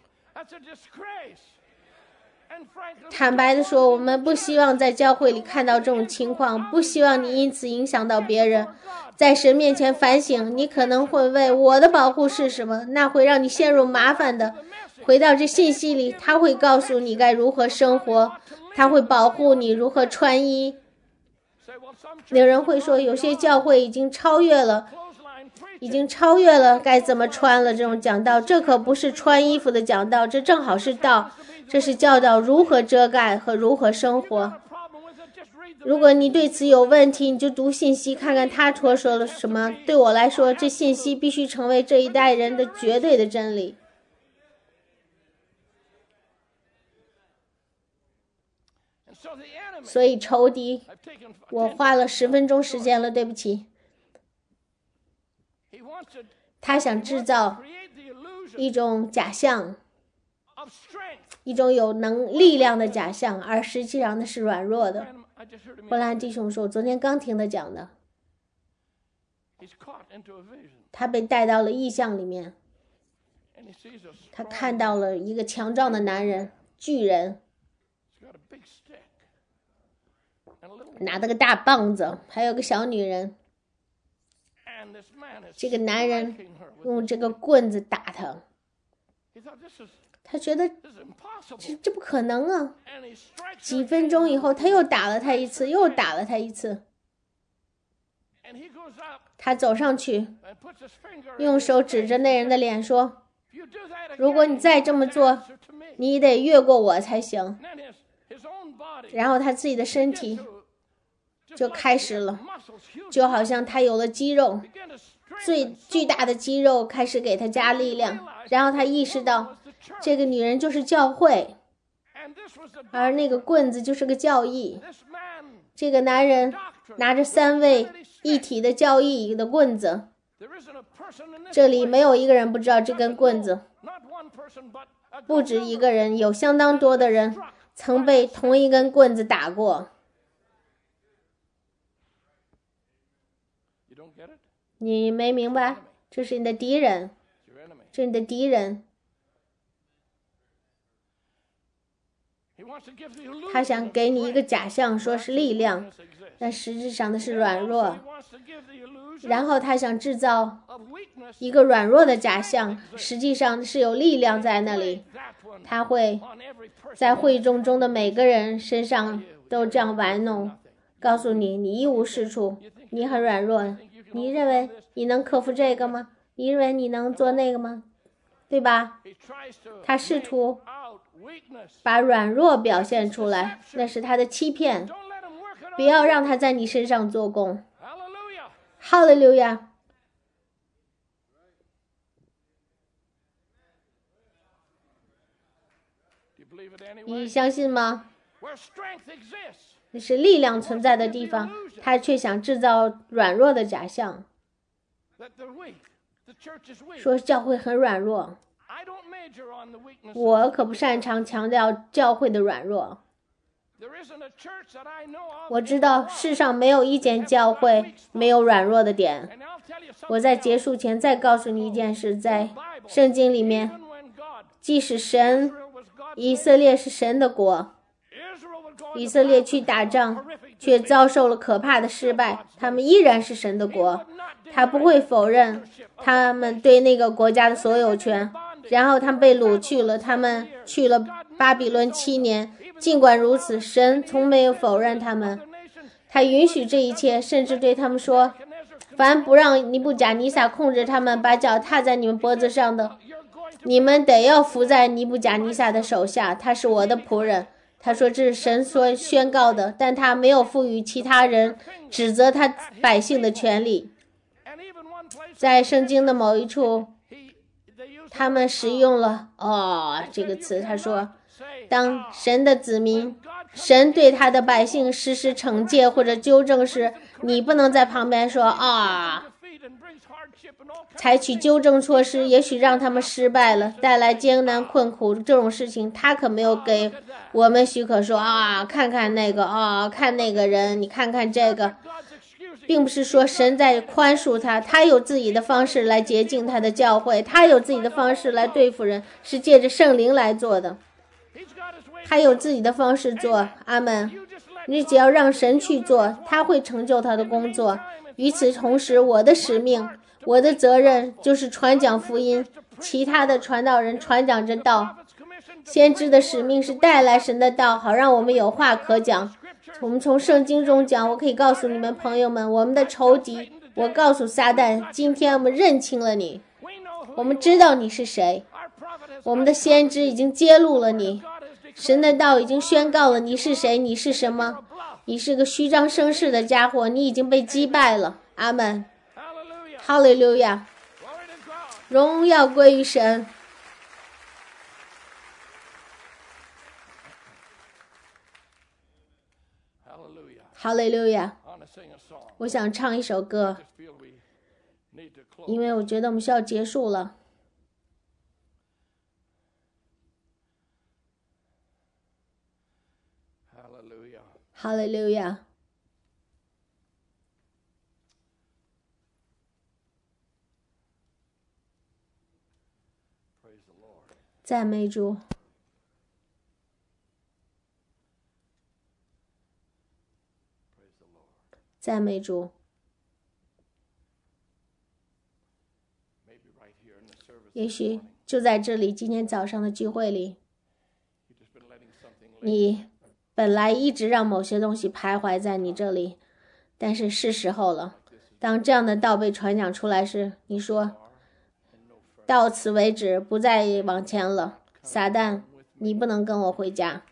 坦白的说，我们不希望在教会里看到这种情况，不希望你因此影响到别人。在神面前反省，你可能会问我的保护是什么，那会让你陷入麻烦的。回到这信息里，他会告诉你该如何生活，他会保护你如何穿衣。有人会说，有些教会已经超越了已经超越了该怎么穿了这种讲道，这可不是穿衣服的讲道，这正好是道，这是教导如何遮盖和如何生活。如果你对此有问题，你就读信息看看他说说了什么。对我来说，这信息必须成为这一代人的绝对的真理。所以仇敌，我花了十分钟时间了，对不起。他想制造一种假象，一种有能力量的假象，而实际上那是软弱的。波兰弟兄说，我昨天刚听他讲的，他被带到了异象里面，他看到了一个强壮的男人，巨人，拿了个大棒子，还有个小女人。这个男人用这个棍子打他，他觉得这这不可能啊！几分钟以后，他又打了他一次，又打了他一次。他走上去，用手指着那人的脸说：“如果你再这么做，你得越过我才行。”然后他自己的身体就开始了，就好像他有了肌肉，最巨大的肌肉开始给他加力量。然后他意识到，这个女人就是教会，而那个棍子就是个教义。这个男人拿着三位一体的教义的棍子，这里没有一个人不知道这根棍子，不止一个人，有相当多的人曾被同一根棍子打过。你没明白？这是你的敌人， 这是你的敌人。他想给你一个假象，说是力量，但实质上的是软弱。然后他想制造一个软弱的假象，实际上是有力量在那里。他会在会众中的每个人身上都这样玩弄，告诉你你一无是处，你很软弱。你认为你能克服这个吗？你认为你能做那个吗？对吧？他试图把软弱表现出来，那是他的欺骗。不要让他在你身上做工。哈利路亚！你相信吗？那是力量存在的地方，他却想制造软弱的假象，说教会很软弱。我可不擅长强调教会的软弱。我知道世上没有一间教会没有软弱的点。我在结束前再告诉你一件事，在圣经里面，即使神以色列是神的国，以色列去打仗却遭受了可怕的失败，他们依然是神的国。他不会否认他们对那个国家的所有权。然后他们被掳去了，他们去了巴比伦七年。尽管如此，神从没有否认他们，他允许这一切，甚至对他们说，凡不让尼布甲尼撒控制他们，把脚踏在你们脖子上的，你们得要服在尼布甲尼撒的手下，他是我的仆人。他说这是神所宣告的，但他没有赋予其他人指责他百姓的权利。在圣经的某一处，他们使用了哦这个词，他说当神的子民，神对他的百姓实施惩戒或者纠正时，你不能在旁边说啊，采取纠正措施，也许让他们失败了，带来艰难困苦，这种事情他可没有给我们许可说啊，看看那个啊，看那个人，你看看这个，并不是说神在宽恕他，他有自己的方式来洁净他的教会，他有自己的方式来对付人，是借着圣灵来做的，他有自己的方式做。阿们。你只要让神去做，他会成就他的工作。与此同时，我的使命，我的责任就是传讲福音，其他的传道人传讲着道。先知的使命是带来神的道，好让我们有话可讲。我们从圣经中讲，我可以告诉你们朋友们，我们的仇敌，我告诉撒旦，今天我们认清了你，我们知道你是谁，我们的先知已经揭露了你，神的道已经宣告了你是谁，你是什么，你是个虚张声势的家伙，你已经被击败了。阿们。哈利路亚，荣耀归于神。哈利路亚，我想唱一首歌，因为我觉得我们需要结束了。哈利路亚，赞美主。赞美主。也许就在这里，今天早上的聚会里，你本来一直让某些东西徘徊在你这里，但是是时候了。当这样的道被传讲出来时，你说到此为止，不再往前了。撒旦，你不能跟我回家，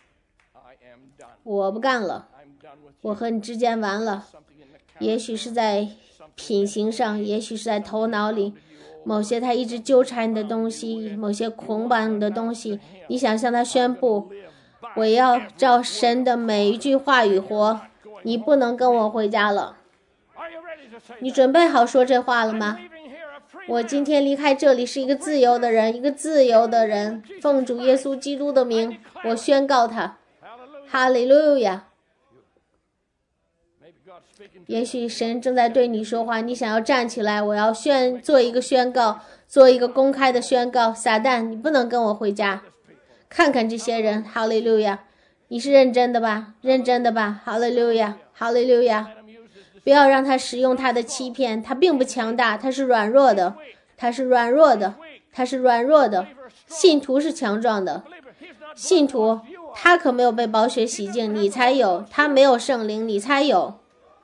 我不干了，我和你之间完了。也许是在品行上，也许是在头脑里，某些他一直纠缠你的东西，某些捆绑你的东西，你想向他宣布，我要照神的每一句话语活，你不能跟我回家了。你准备好说这话了吗？我今天离开这里是一个自由的人，一个自由的人，奉主耶稣基督的名，我宣告他。哈利路亚。 也许神正在对你说话，你想要站起来，我要宣做一个宣告，做一个公开的宣告。撒旦，你不能跟我回家。看看这些人，哈利路亚！你是认真的吧？认真的吧？哈利路亚，哈利路亚！不要让他使用他的欺骗，他并不强大，他是软弱的，他是软弱的，他是软弱的。信徒是强壮的，信徒他可没有被宝血洗净，你才有；他没有圣灵，你才有。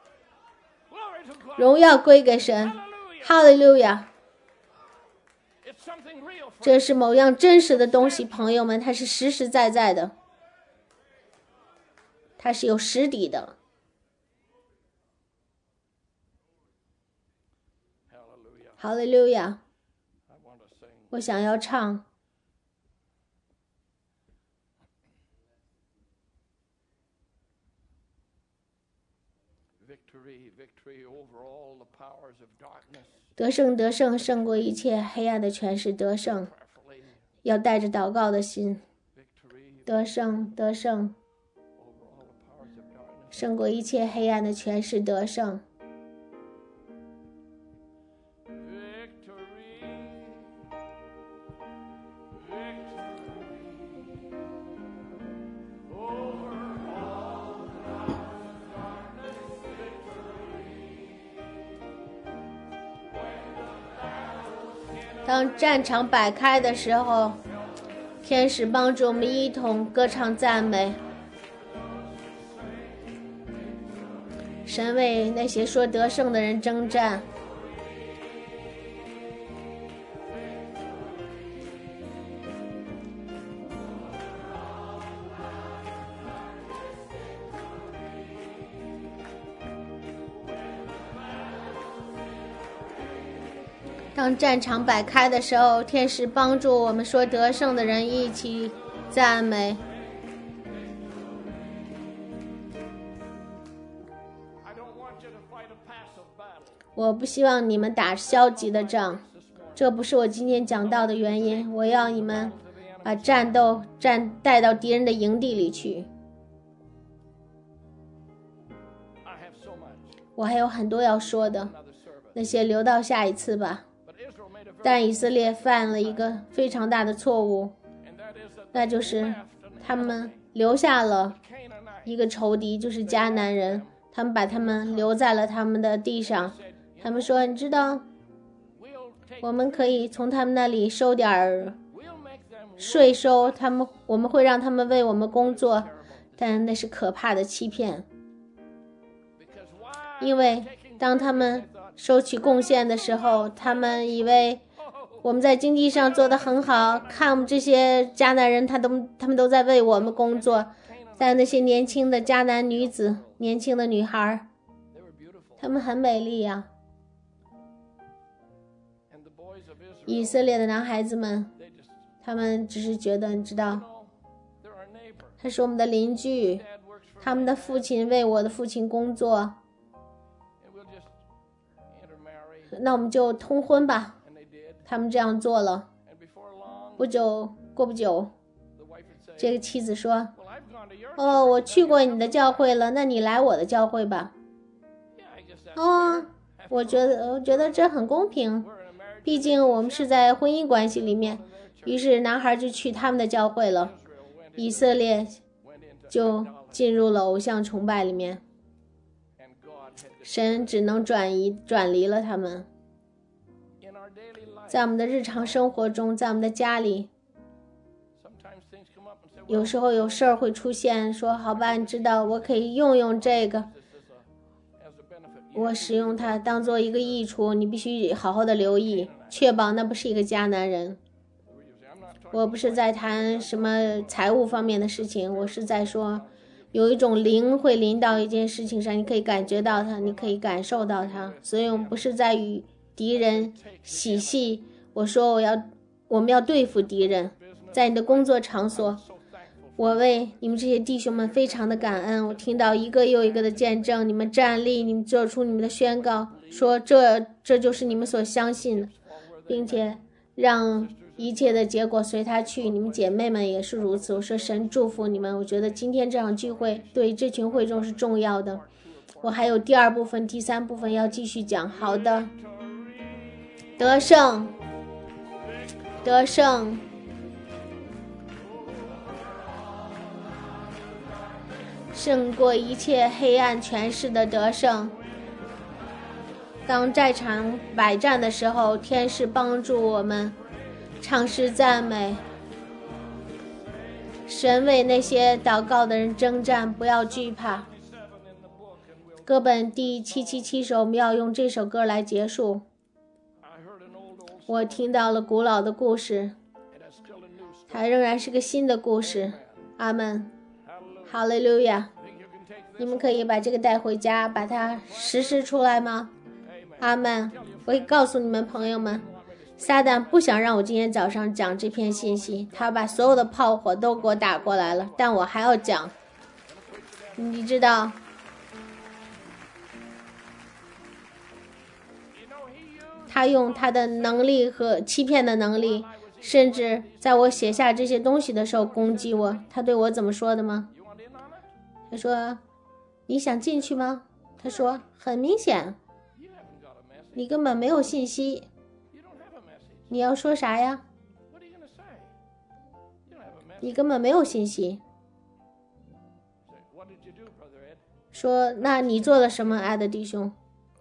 荣耀归给神，哈利路亚！这是某样真实的东西，朋友们，它是实实在在的，它是有实底的。哈利路亚！我想要唱。得胜，得胜，胜过一切黑暗的权势，得胜。要带着祷告的心，得胜，得胜，胜过一切黑暗的权势，得胜。当战场摆开的时候，天使帮助我们一同歌唱赞美。神为那些说得胜的人征战。当战场摆开的时候，天使帮助我们说得胜的人一起赞美。我不希望你们打消极的仗，这不是我今天讲到的原因。我要你们把战斗战带到敌人的营地里去。我还有很多要说的，那些留到下一次吧。但以色列犯了一个非常大的错误，那就是他们留下了一个仇敌，就是迦南人，他们把他们留在了他们的地上。他们说，你知道，我们可以从他们那里收点税收，他们我们会让他们为我们工作，但那是可怕的欺骗。因为当他们收取贡献的时候，他们以为我们在经济上做得很好，看我们这些迦南人，他都他们都在为我们工作。但那些年轻的迦南女子，年轻的女孩，她们很美丽呀、啊。以色列的男孩子们，他们只是觉得，你知道，他是我们的邻居，他们的父亲为我的父亲工作，那我们就通婚吧。他们这样做了，不久过不久，这个妻子说，哦，我去过你的教会了，那你来我的教会吧。哦，我觉得我觉得这很公平，毕竟我们是在婚姻关系里面。于是男孩就去他们的教会了，以色列就进入了偶像崇拜里面，神只能转移转离了他们。在我们的日常生活中，在我们的家里，有时候有事儿会出现，说好吧，你知道我可以用用这个，我使用它当做一个益处，你必须好好的留意，确保那不是一个迦南人。我不是在谈什么财务方面的事情，我是在说有一种灵会临到一件事情上，你可以感觉到它，你可以感受到它。所以我们不是在与敌人嬉戏，我说我要我们要对付敌人。在你的工作场所，我为你们这些弟兄们非常的感恩，我听到一个又一个的见证，你们站立，你们做出你们的宣告，说这这就是你们所相信的，并且让一切的结果随他去。你们姐妹们也是如此，我说神祝福你们。我觉得今天这场聚会对这群会众是重要的， 我还有第二部分、第三部分要继续讲。好的，得胜，得胜，胜过一切黑暗权势的得胜。当在场百战的时候，天使帮助我们，唱诗赞美。神为那些祷告的人征战，不要惧怕。歌本第七七七首，我们要用这首歌来结束。我听到了古老的故事，它仍然是个新的故事。阿们，哈利路亚！你们可以把这个带回家，把它实施出来吗？阿们！我会告诉你们朋友们，撒旦不想让我今天早上讲这篇信息，他把所有的炮火都给我打过来了，但我还要讲。你知道，他用他的能力和欺骗的能力，甚至在我写下这些东西的时候攻击我。他对我怎么说的吗？他说，你想进去吗？他说，很明显你根本没有信息，你要说啥呀？你根本没有信息。说，那你做了什么，爱的弟兄？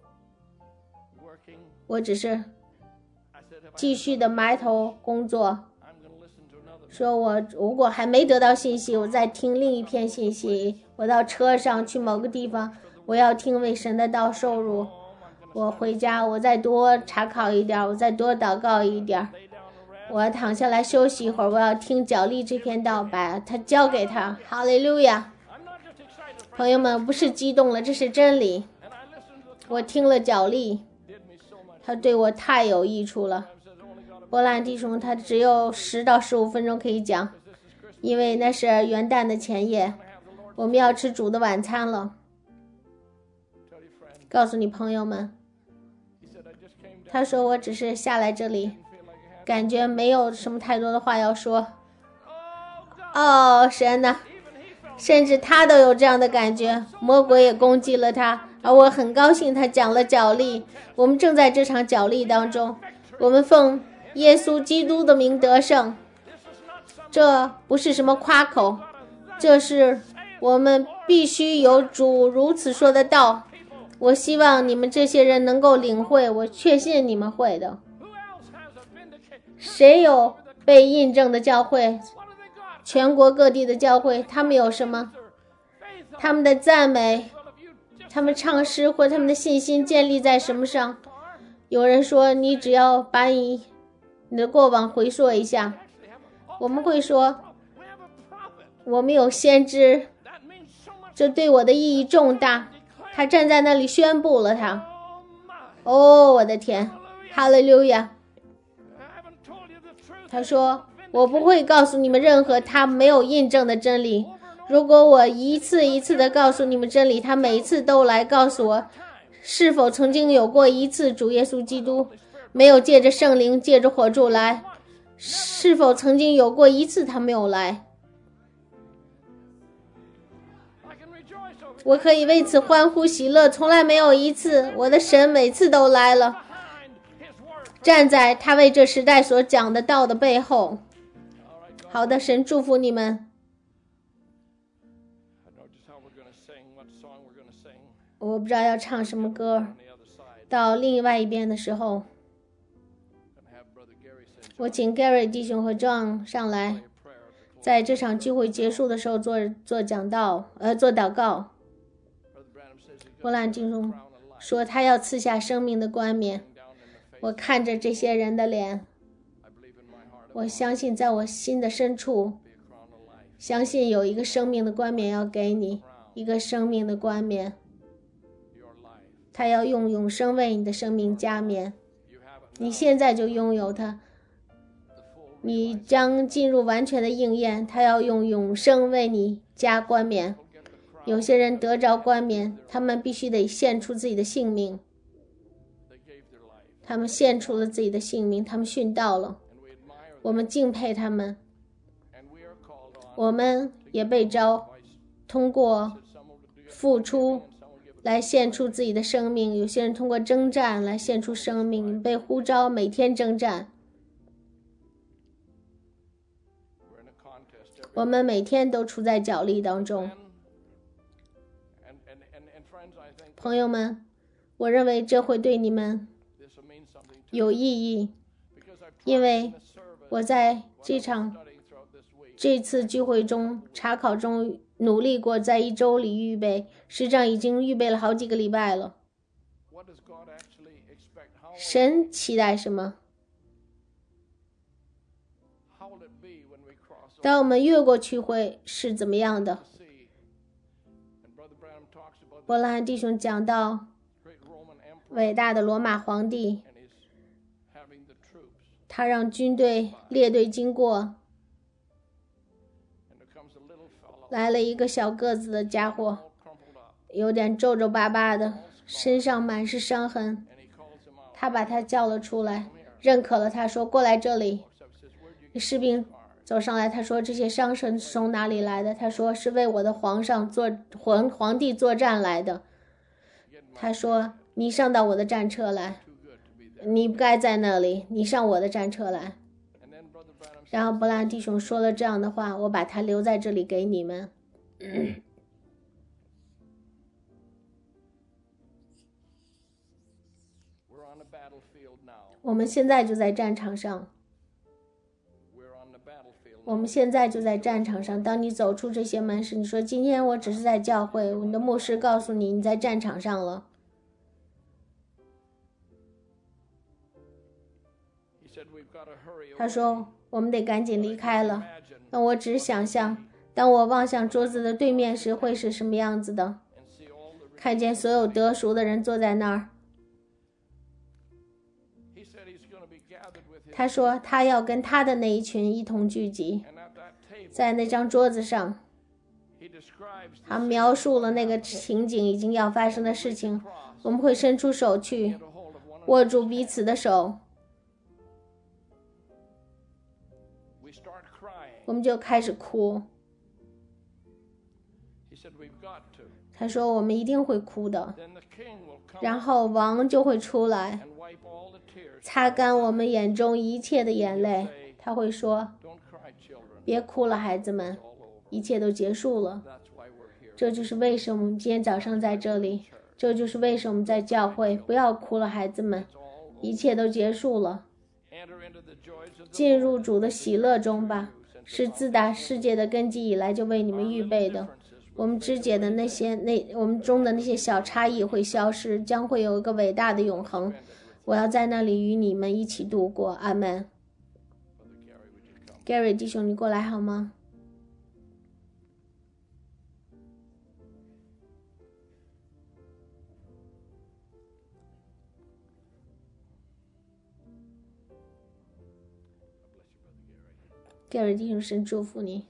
我只是继续的埋头工作。说我如果还没得到信息，我再听另一篇信息。我到车上去某个地方，我要听为神的道受辱。我回家，我再多查考一点，我再多祷告一点。我要躺下来休息一会儿，我要听角力这篇道，把它交给他。哈利路亚！朋友们，不是激动了，这是真理。我听了角力，他对我太有益处了。波兰弟兄他只有十到十五分钟可以讲，因为那是元旦的前夜，我们要吃主的晚餐了。告诉你朋友们，他说我只是下来这里，感觉没有什么太多的话要说。哦，神哪，甚至他都有这样的感觉，魔鬼也攻击了他，而我很高兴他讲了角力。我们正在这场角力当中，我们奉耶稣基督的名得胜。这不是什么夸口，这是我们必须有主如此说的道。我希望你们这些人能够领会，我确信你们会的。谁有被印证的教会？全国各地的教会，他们有什么？他们的赞美，他们唱诗或他们的信心建立在什么上？有人说，你只要把你你的过往回溯一下。我们会说，我们有先知，这对我的意义重大。他站在那里宣布了他。哦，我的天，哈利路亚！他说，我不会告诉你们任何他没有印证的真理。如果我一次一次的告诉你们真理，他每一次都来告诉我，是否曾经有过一次主耶稣基督没有借着圣灵借着火柱来，是否曾经有过一次他没有来。我可以为此欢呼喜乐，从来没有一次，我的神每次都来了，站在他为这时代所讲的道的背后。好的，神祝福你们。我不知道要唱什么歌，到另外一边的时候，我请 Gary 弟兄和 John 上来，在这场聚会结束的时候做做讲道，呃，做祷告。波兰弟兄说他要赐下生命的冠冕。我看着这些人的脸，我相信在我心的深处，相信有一个生命的冠冕要给你，一个生命的冠冕。他要用永生为你的生命加冕，你现在就拥有它，你将进入完全的应验。他要用永生为你加冠冕。有些人得着冠冕，他们必须得献出自己的性命，他们献出了自己的性命，他们殉道了。我们敬佩他们，我们也被召通过付出来献出自己的生命，有些人通过征战来献出生命，被呼召每天征战。我们每天都处在角力当中。朋友们，我认为这会对你们有意义，因为我在这场这次聚会中查考中努力过，在一周里预备，实际上已经预备了好几个礼拜了。神期待什么？当我们越过去会是怎么样的？伯拉罕弟兄讲到伟大的罗马皇帝，他让军队列队经过，来了一个小个子的家伙，有点皱皱巴巴的，身上满是伤痕。他把他叫了出来，认可了他，说过来这里。士兵走上来，他说这些伤痕从哪里来的？他说是为我的皇上作皇皇帝作战来的。他说你上到我的战车来，你不该在那里，你上我的战车来。然后伯拉罕弟兄说了这样的话，我把他留在这里给你们。我们现在就在战场上，我们现在就在战场上。当你走出这些门时，你说今天我只是在教会，你的牧师告诉你你在战场上了。他说我们得赶紧离开了。那我只是想象，当我望向桌子的对面时会是什么样子的，看见所有得赎的人坐在那儿。他说他要跟他的那一群一同聚集，在那张桌子上，他描述了那个情景已经要发生的事情。我们会伸出手去握住彼此的手，我们就开始哭。他说我们一定会哭的，然后王就会出来擦干我们眼中一切的眼泪。他会说别哭了孩子们，一切都结束了。这就是为什么我们今天早上在这里，这就是为什么我们在教会。不要哭了孩子们，一切都结束了。进入主的喜乐中吧，是自打世界的根基以来就为你们预备的。我们肢解的那些那我们中的那些小差异会消失，将会有一个伟大的永恒。我要在那里与你们一起度过。阿们。 Gary 弟兄，你过来好吗？Gary 弟兄，神祝福你。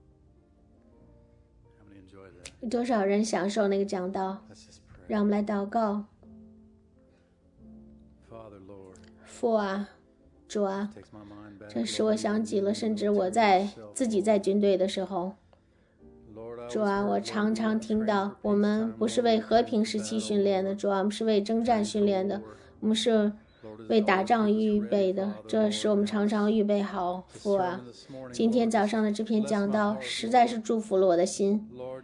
多少人享受那个讲道？让我们来祷告。父啊，主啊，这使我想起了，甚至我在自己在军队的时候，主啊，我常常听到我们不是为和平时期训练的，主啊，我们是为征战训练的，我们是为打仗预备的，这使我们常常预备好。父啊，今天早上的这篇讲道实在是祝福了我的心，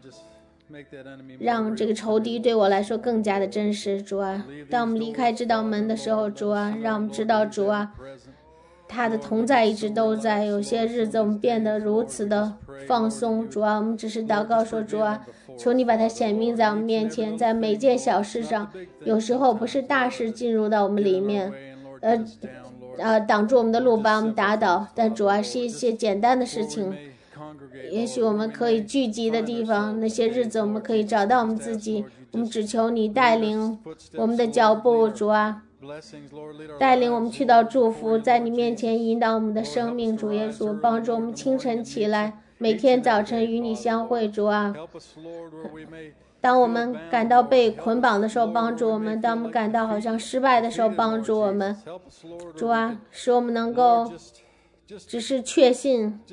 让这个仇敌对我来说更加的真实。主啊，当我们离开这道门的时候，主啊，让我们知道主啊，他的同在一直都在。有些日子我们变得如此的放松，主啊，我们只是祷告说，主啊，求你把它显明在我们面前，在每件小事上。有时候不是大事进入到我们里面，呃呃挡住我们的路，把我们打倒，但主要是一些简单的事情。也许我们可以聚集的地方，那些日子我们可以找到我们自己。我们只求你带领我们的脚步，主啊，带领我们去到祝福，在你面前引导我们的生命。主耶稣，帮助我们清晨起来，每天早晨与你相会。主啊，当我们感到被捆绑的时候，帮助我们；当我们感到好像失败的时候，帮助我们。主啊，使我们能够只是确信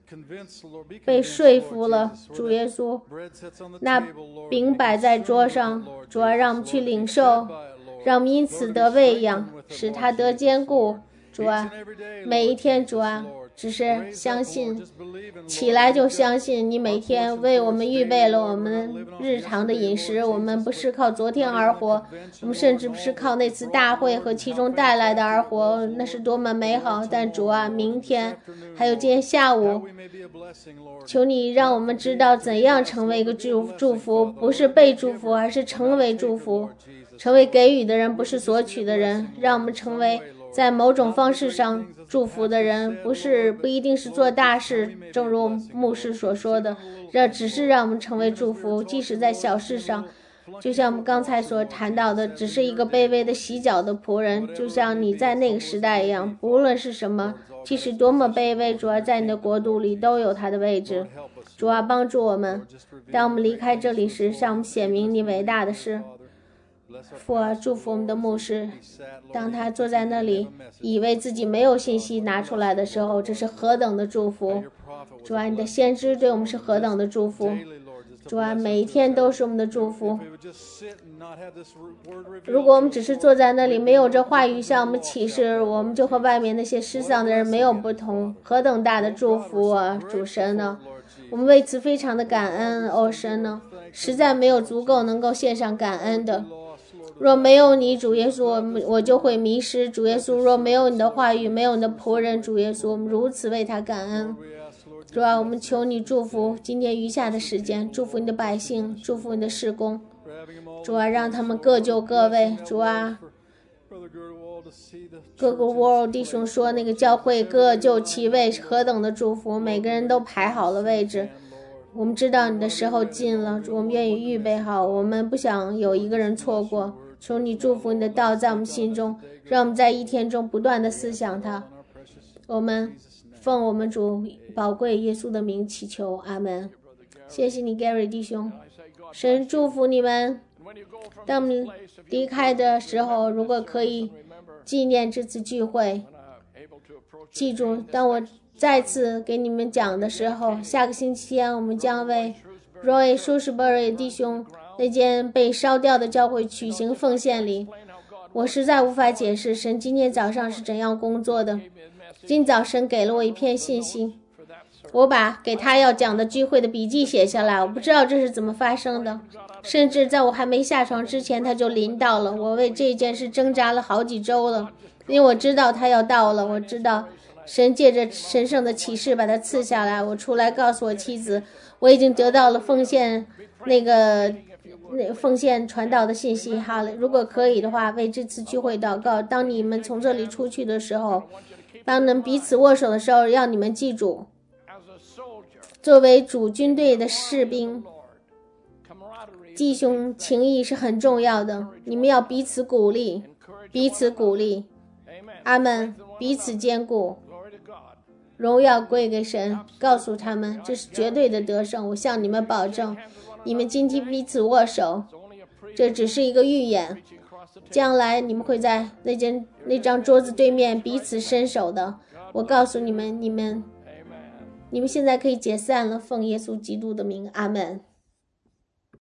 被说服了，主耶稣。那饼摆在桌上，主啊，让我们去领受，让我们因此得喂养，使它得坚固。主啊，每一天，主啊，只是相信，起来就相信你每天为我们预备了我们日常的饮食。我们不是靠昨天而活，我们甚至不是靠那次大会和其中带来的而活，那是多么美好。但主啊，明天还有今天下午，求你让我们知道怎样成为一个祝祝福，不是被祝福，而是成为祝福，成为给予的人，不是索取的人。让我们成为在某种方式上祝福的人，不是不一定是做大事，正如牧师所说的，这只是让我们成为祝福，即使在小事上，就像我们刚才所谈到的，只是一个卑微的洗脚的仆人，就像你在那个时代一样，无论是什么，即使多么卑微，主要在你的国度里都有他的位置。主要帮助我们，当我们离开这里时，向我们显明你伟大的事。父啊，祝福我们的牧师，当他坐在那里以为自己没有信息拿出来的时候，这是何等的祝福。主啊，你的先知对我们是何等的祝福。主啊，每一天都是我们的祝福。如果我们只是坐在那里，没有这话语向我们启示，我们就和外面那些失丧的人没有不同。何等大的祝福啊，主神呢！我们为此非常的感恩，哦神呢，实在没有足够能够献上感恩的。若没有你，主耶稣，我就会迷失。主耶稣，若没有你的话语，没有你的仆人，主耶稣，我们如此为他感恩。主啊，我们求你祝福今天余下的时间，祝福你的百姓，祝福你的事工。主啊，让他们各就各位。主啊，各个 world 弟兄说那个教会各就其位，何等的祝福，每个人都排好了位置。我们知道你的时候近了，我们愿意预备好，我们不想有一个人错过。求你祝福你的道在我们心中，让我们在一天中不断的思想它。我们奉我们主宝贵耶稣的名祈求，阿门。谢谢你 Gary 弟兄，神祝福你们。当我们离开的时候，如果可以纪念这次聚会，记住，当我再次给你们讲的时候，下个星期天我们将为 Roy Shrewsbury 弟兄那间被烧掉的教会举行奉献礼。我实在无法解释神今天早上是怎样工作的。今早神给了我一篇信息，我把给他要讲的聚会的笔记写下来，我不知道这是怎么发生的，甚至在我还没下床之前他就临到了。我为这件事挣扎了好几周了，因为我知道他要到了，我知道神借着神圣的启示把它赐下来。我出来告诉我妻子，我已经得到了奉献那个那奉献传道的信息。好了，如果可以的话，为这次聚会祷告。当你们从这里出去的时候，当能彼此握手的时候，让你们记住，作为主军队的士兵，弟兄情谊是很重要的。你们要彼此鼓励，彼此鼓励，阿们，彼此坚固。荣耀归给神，告诉他们这是绝对的得胜。我向你们保证，你们今天彼此握手，这只是一个预演，将来你们会在那间那张桌子对面彼此伸手的。我告诉你们，你们你们现在可以解散了，奉耶稣基督的名，阿们。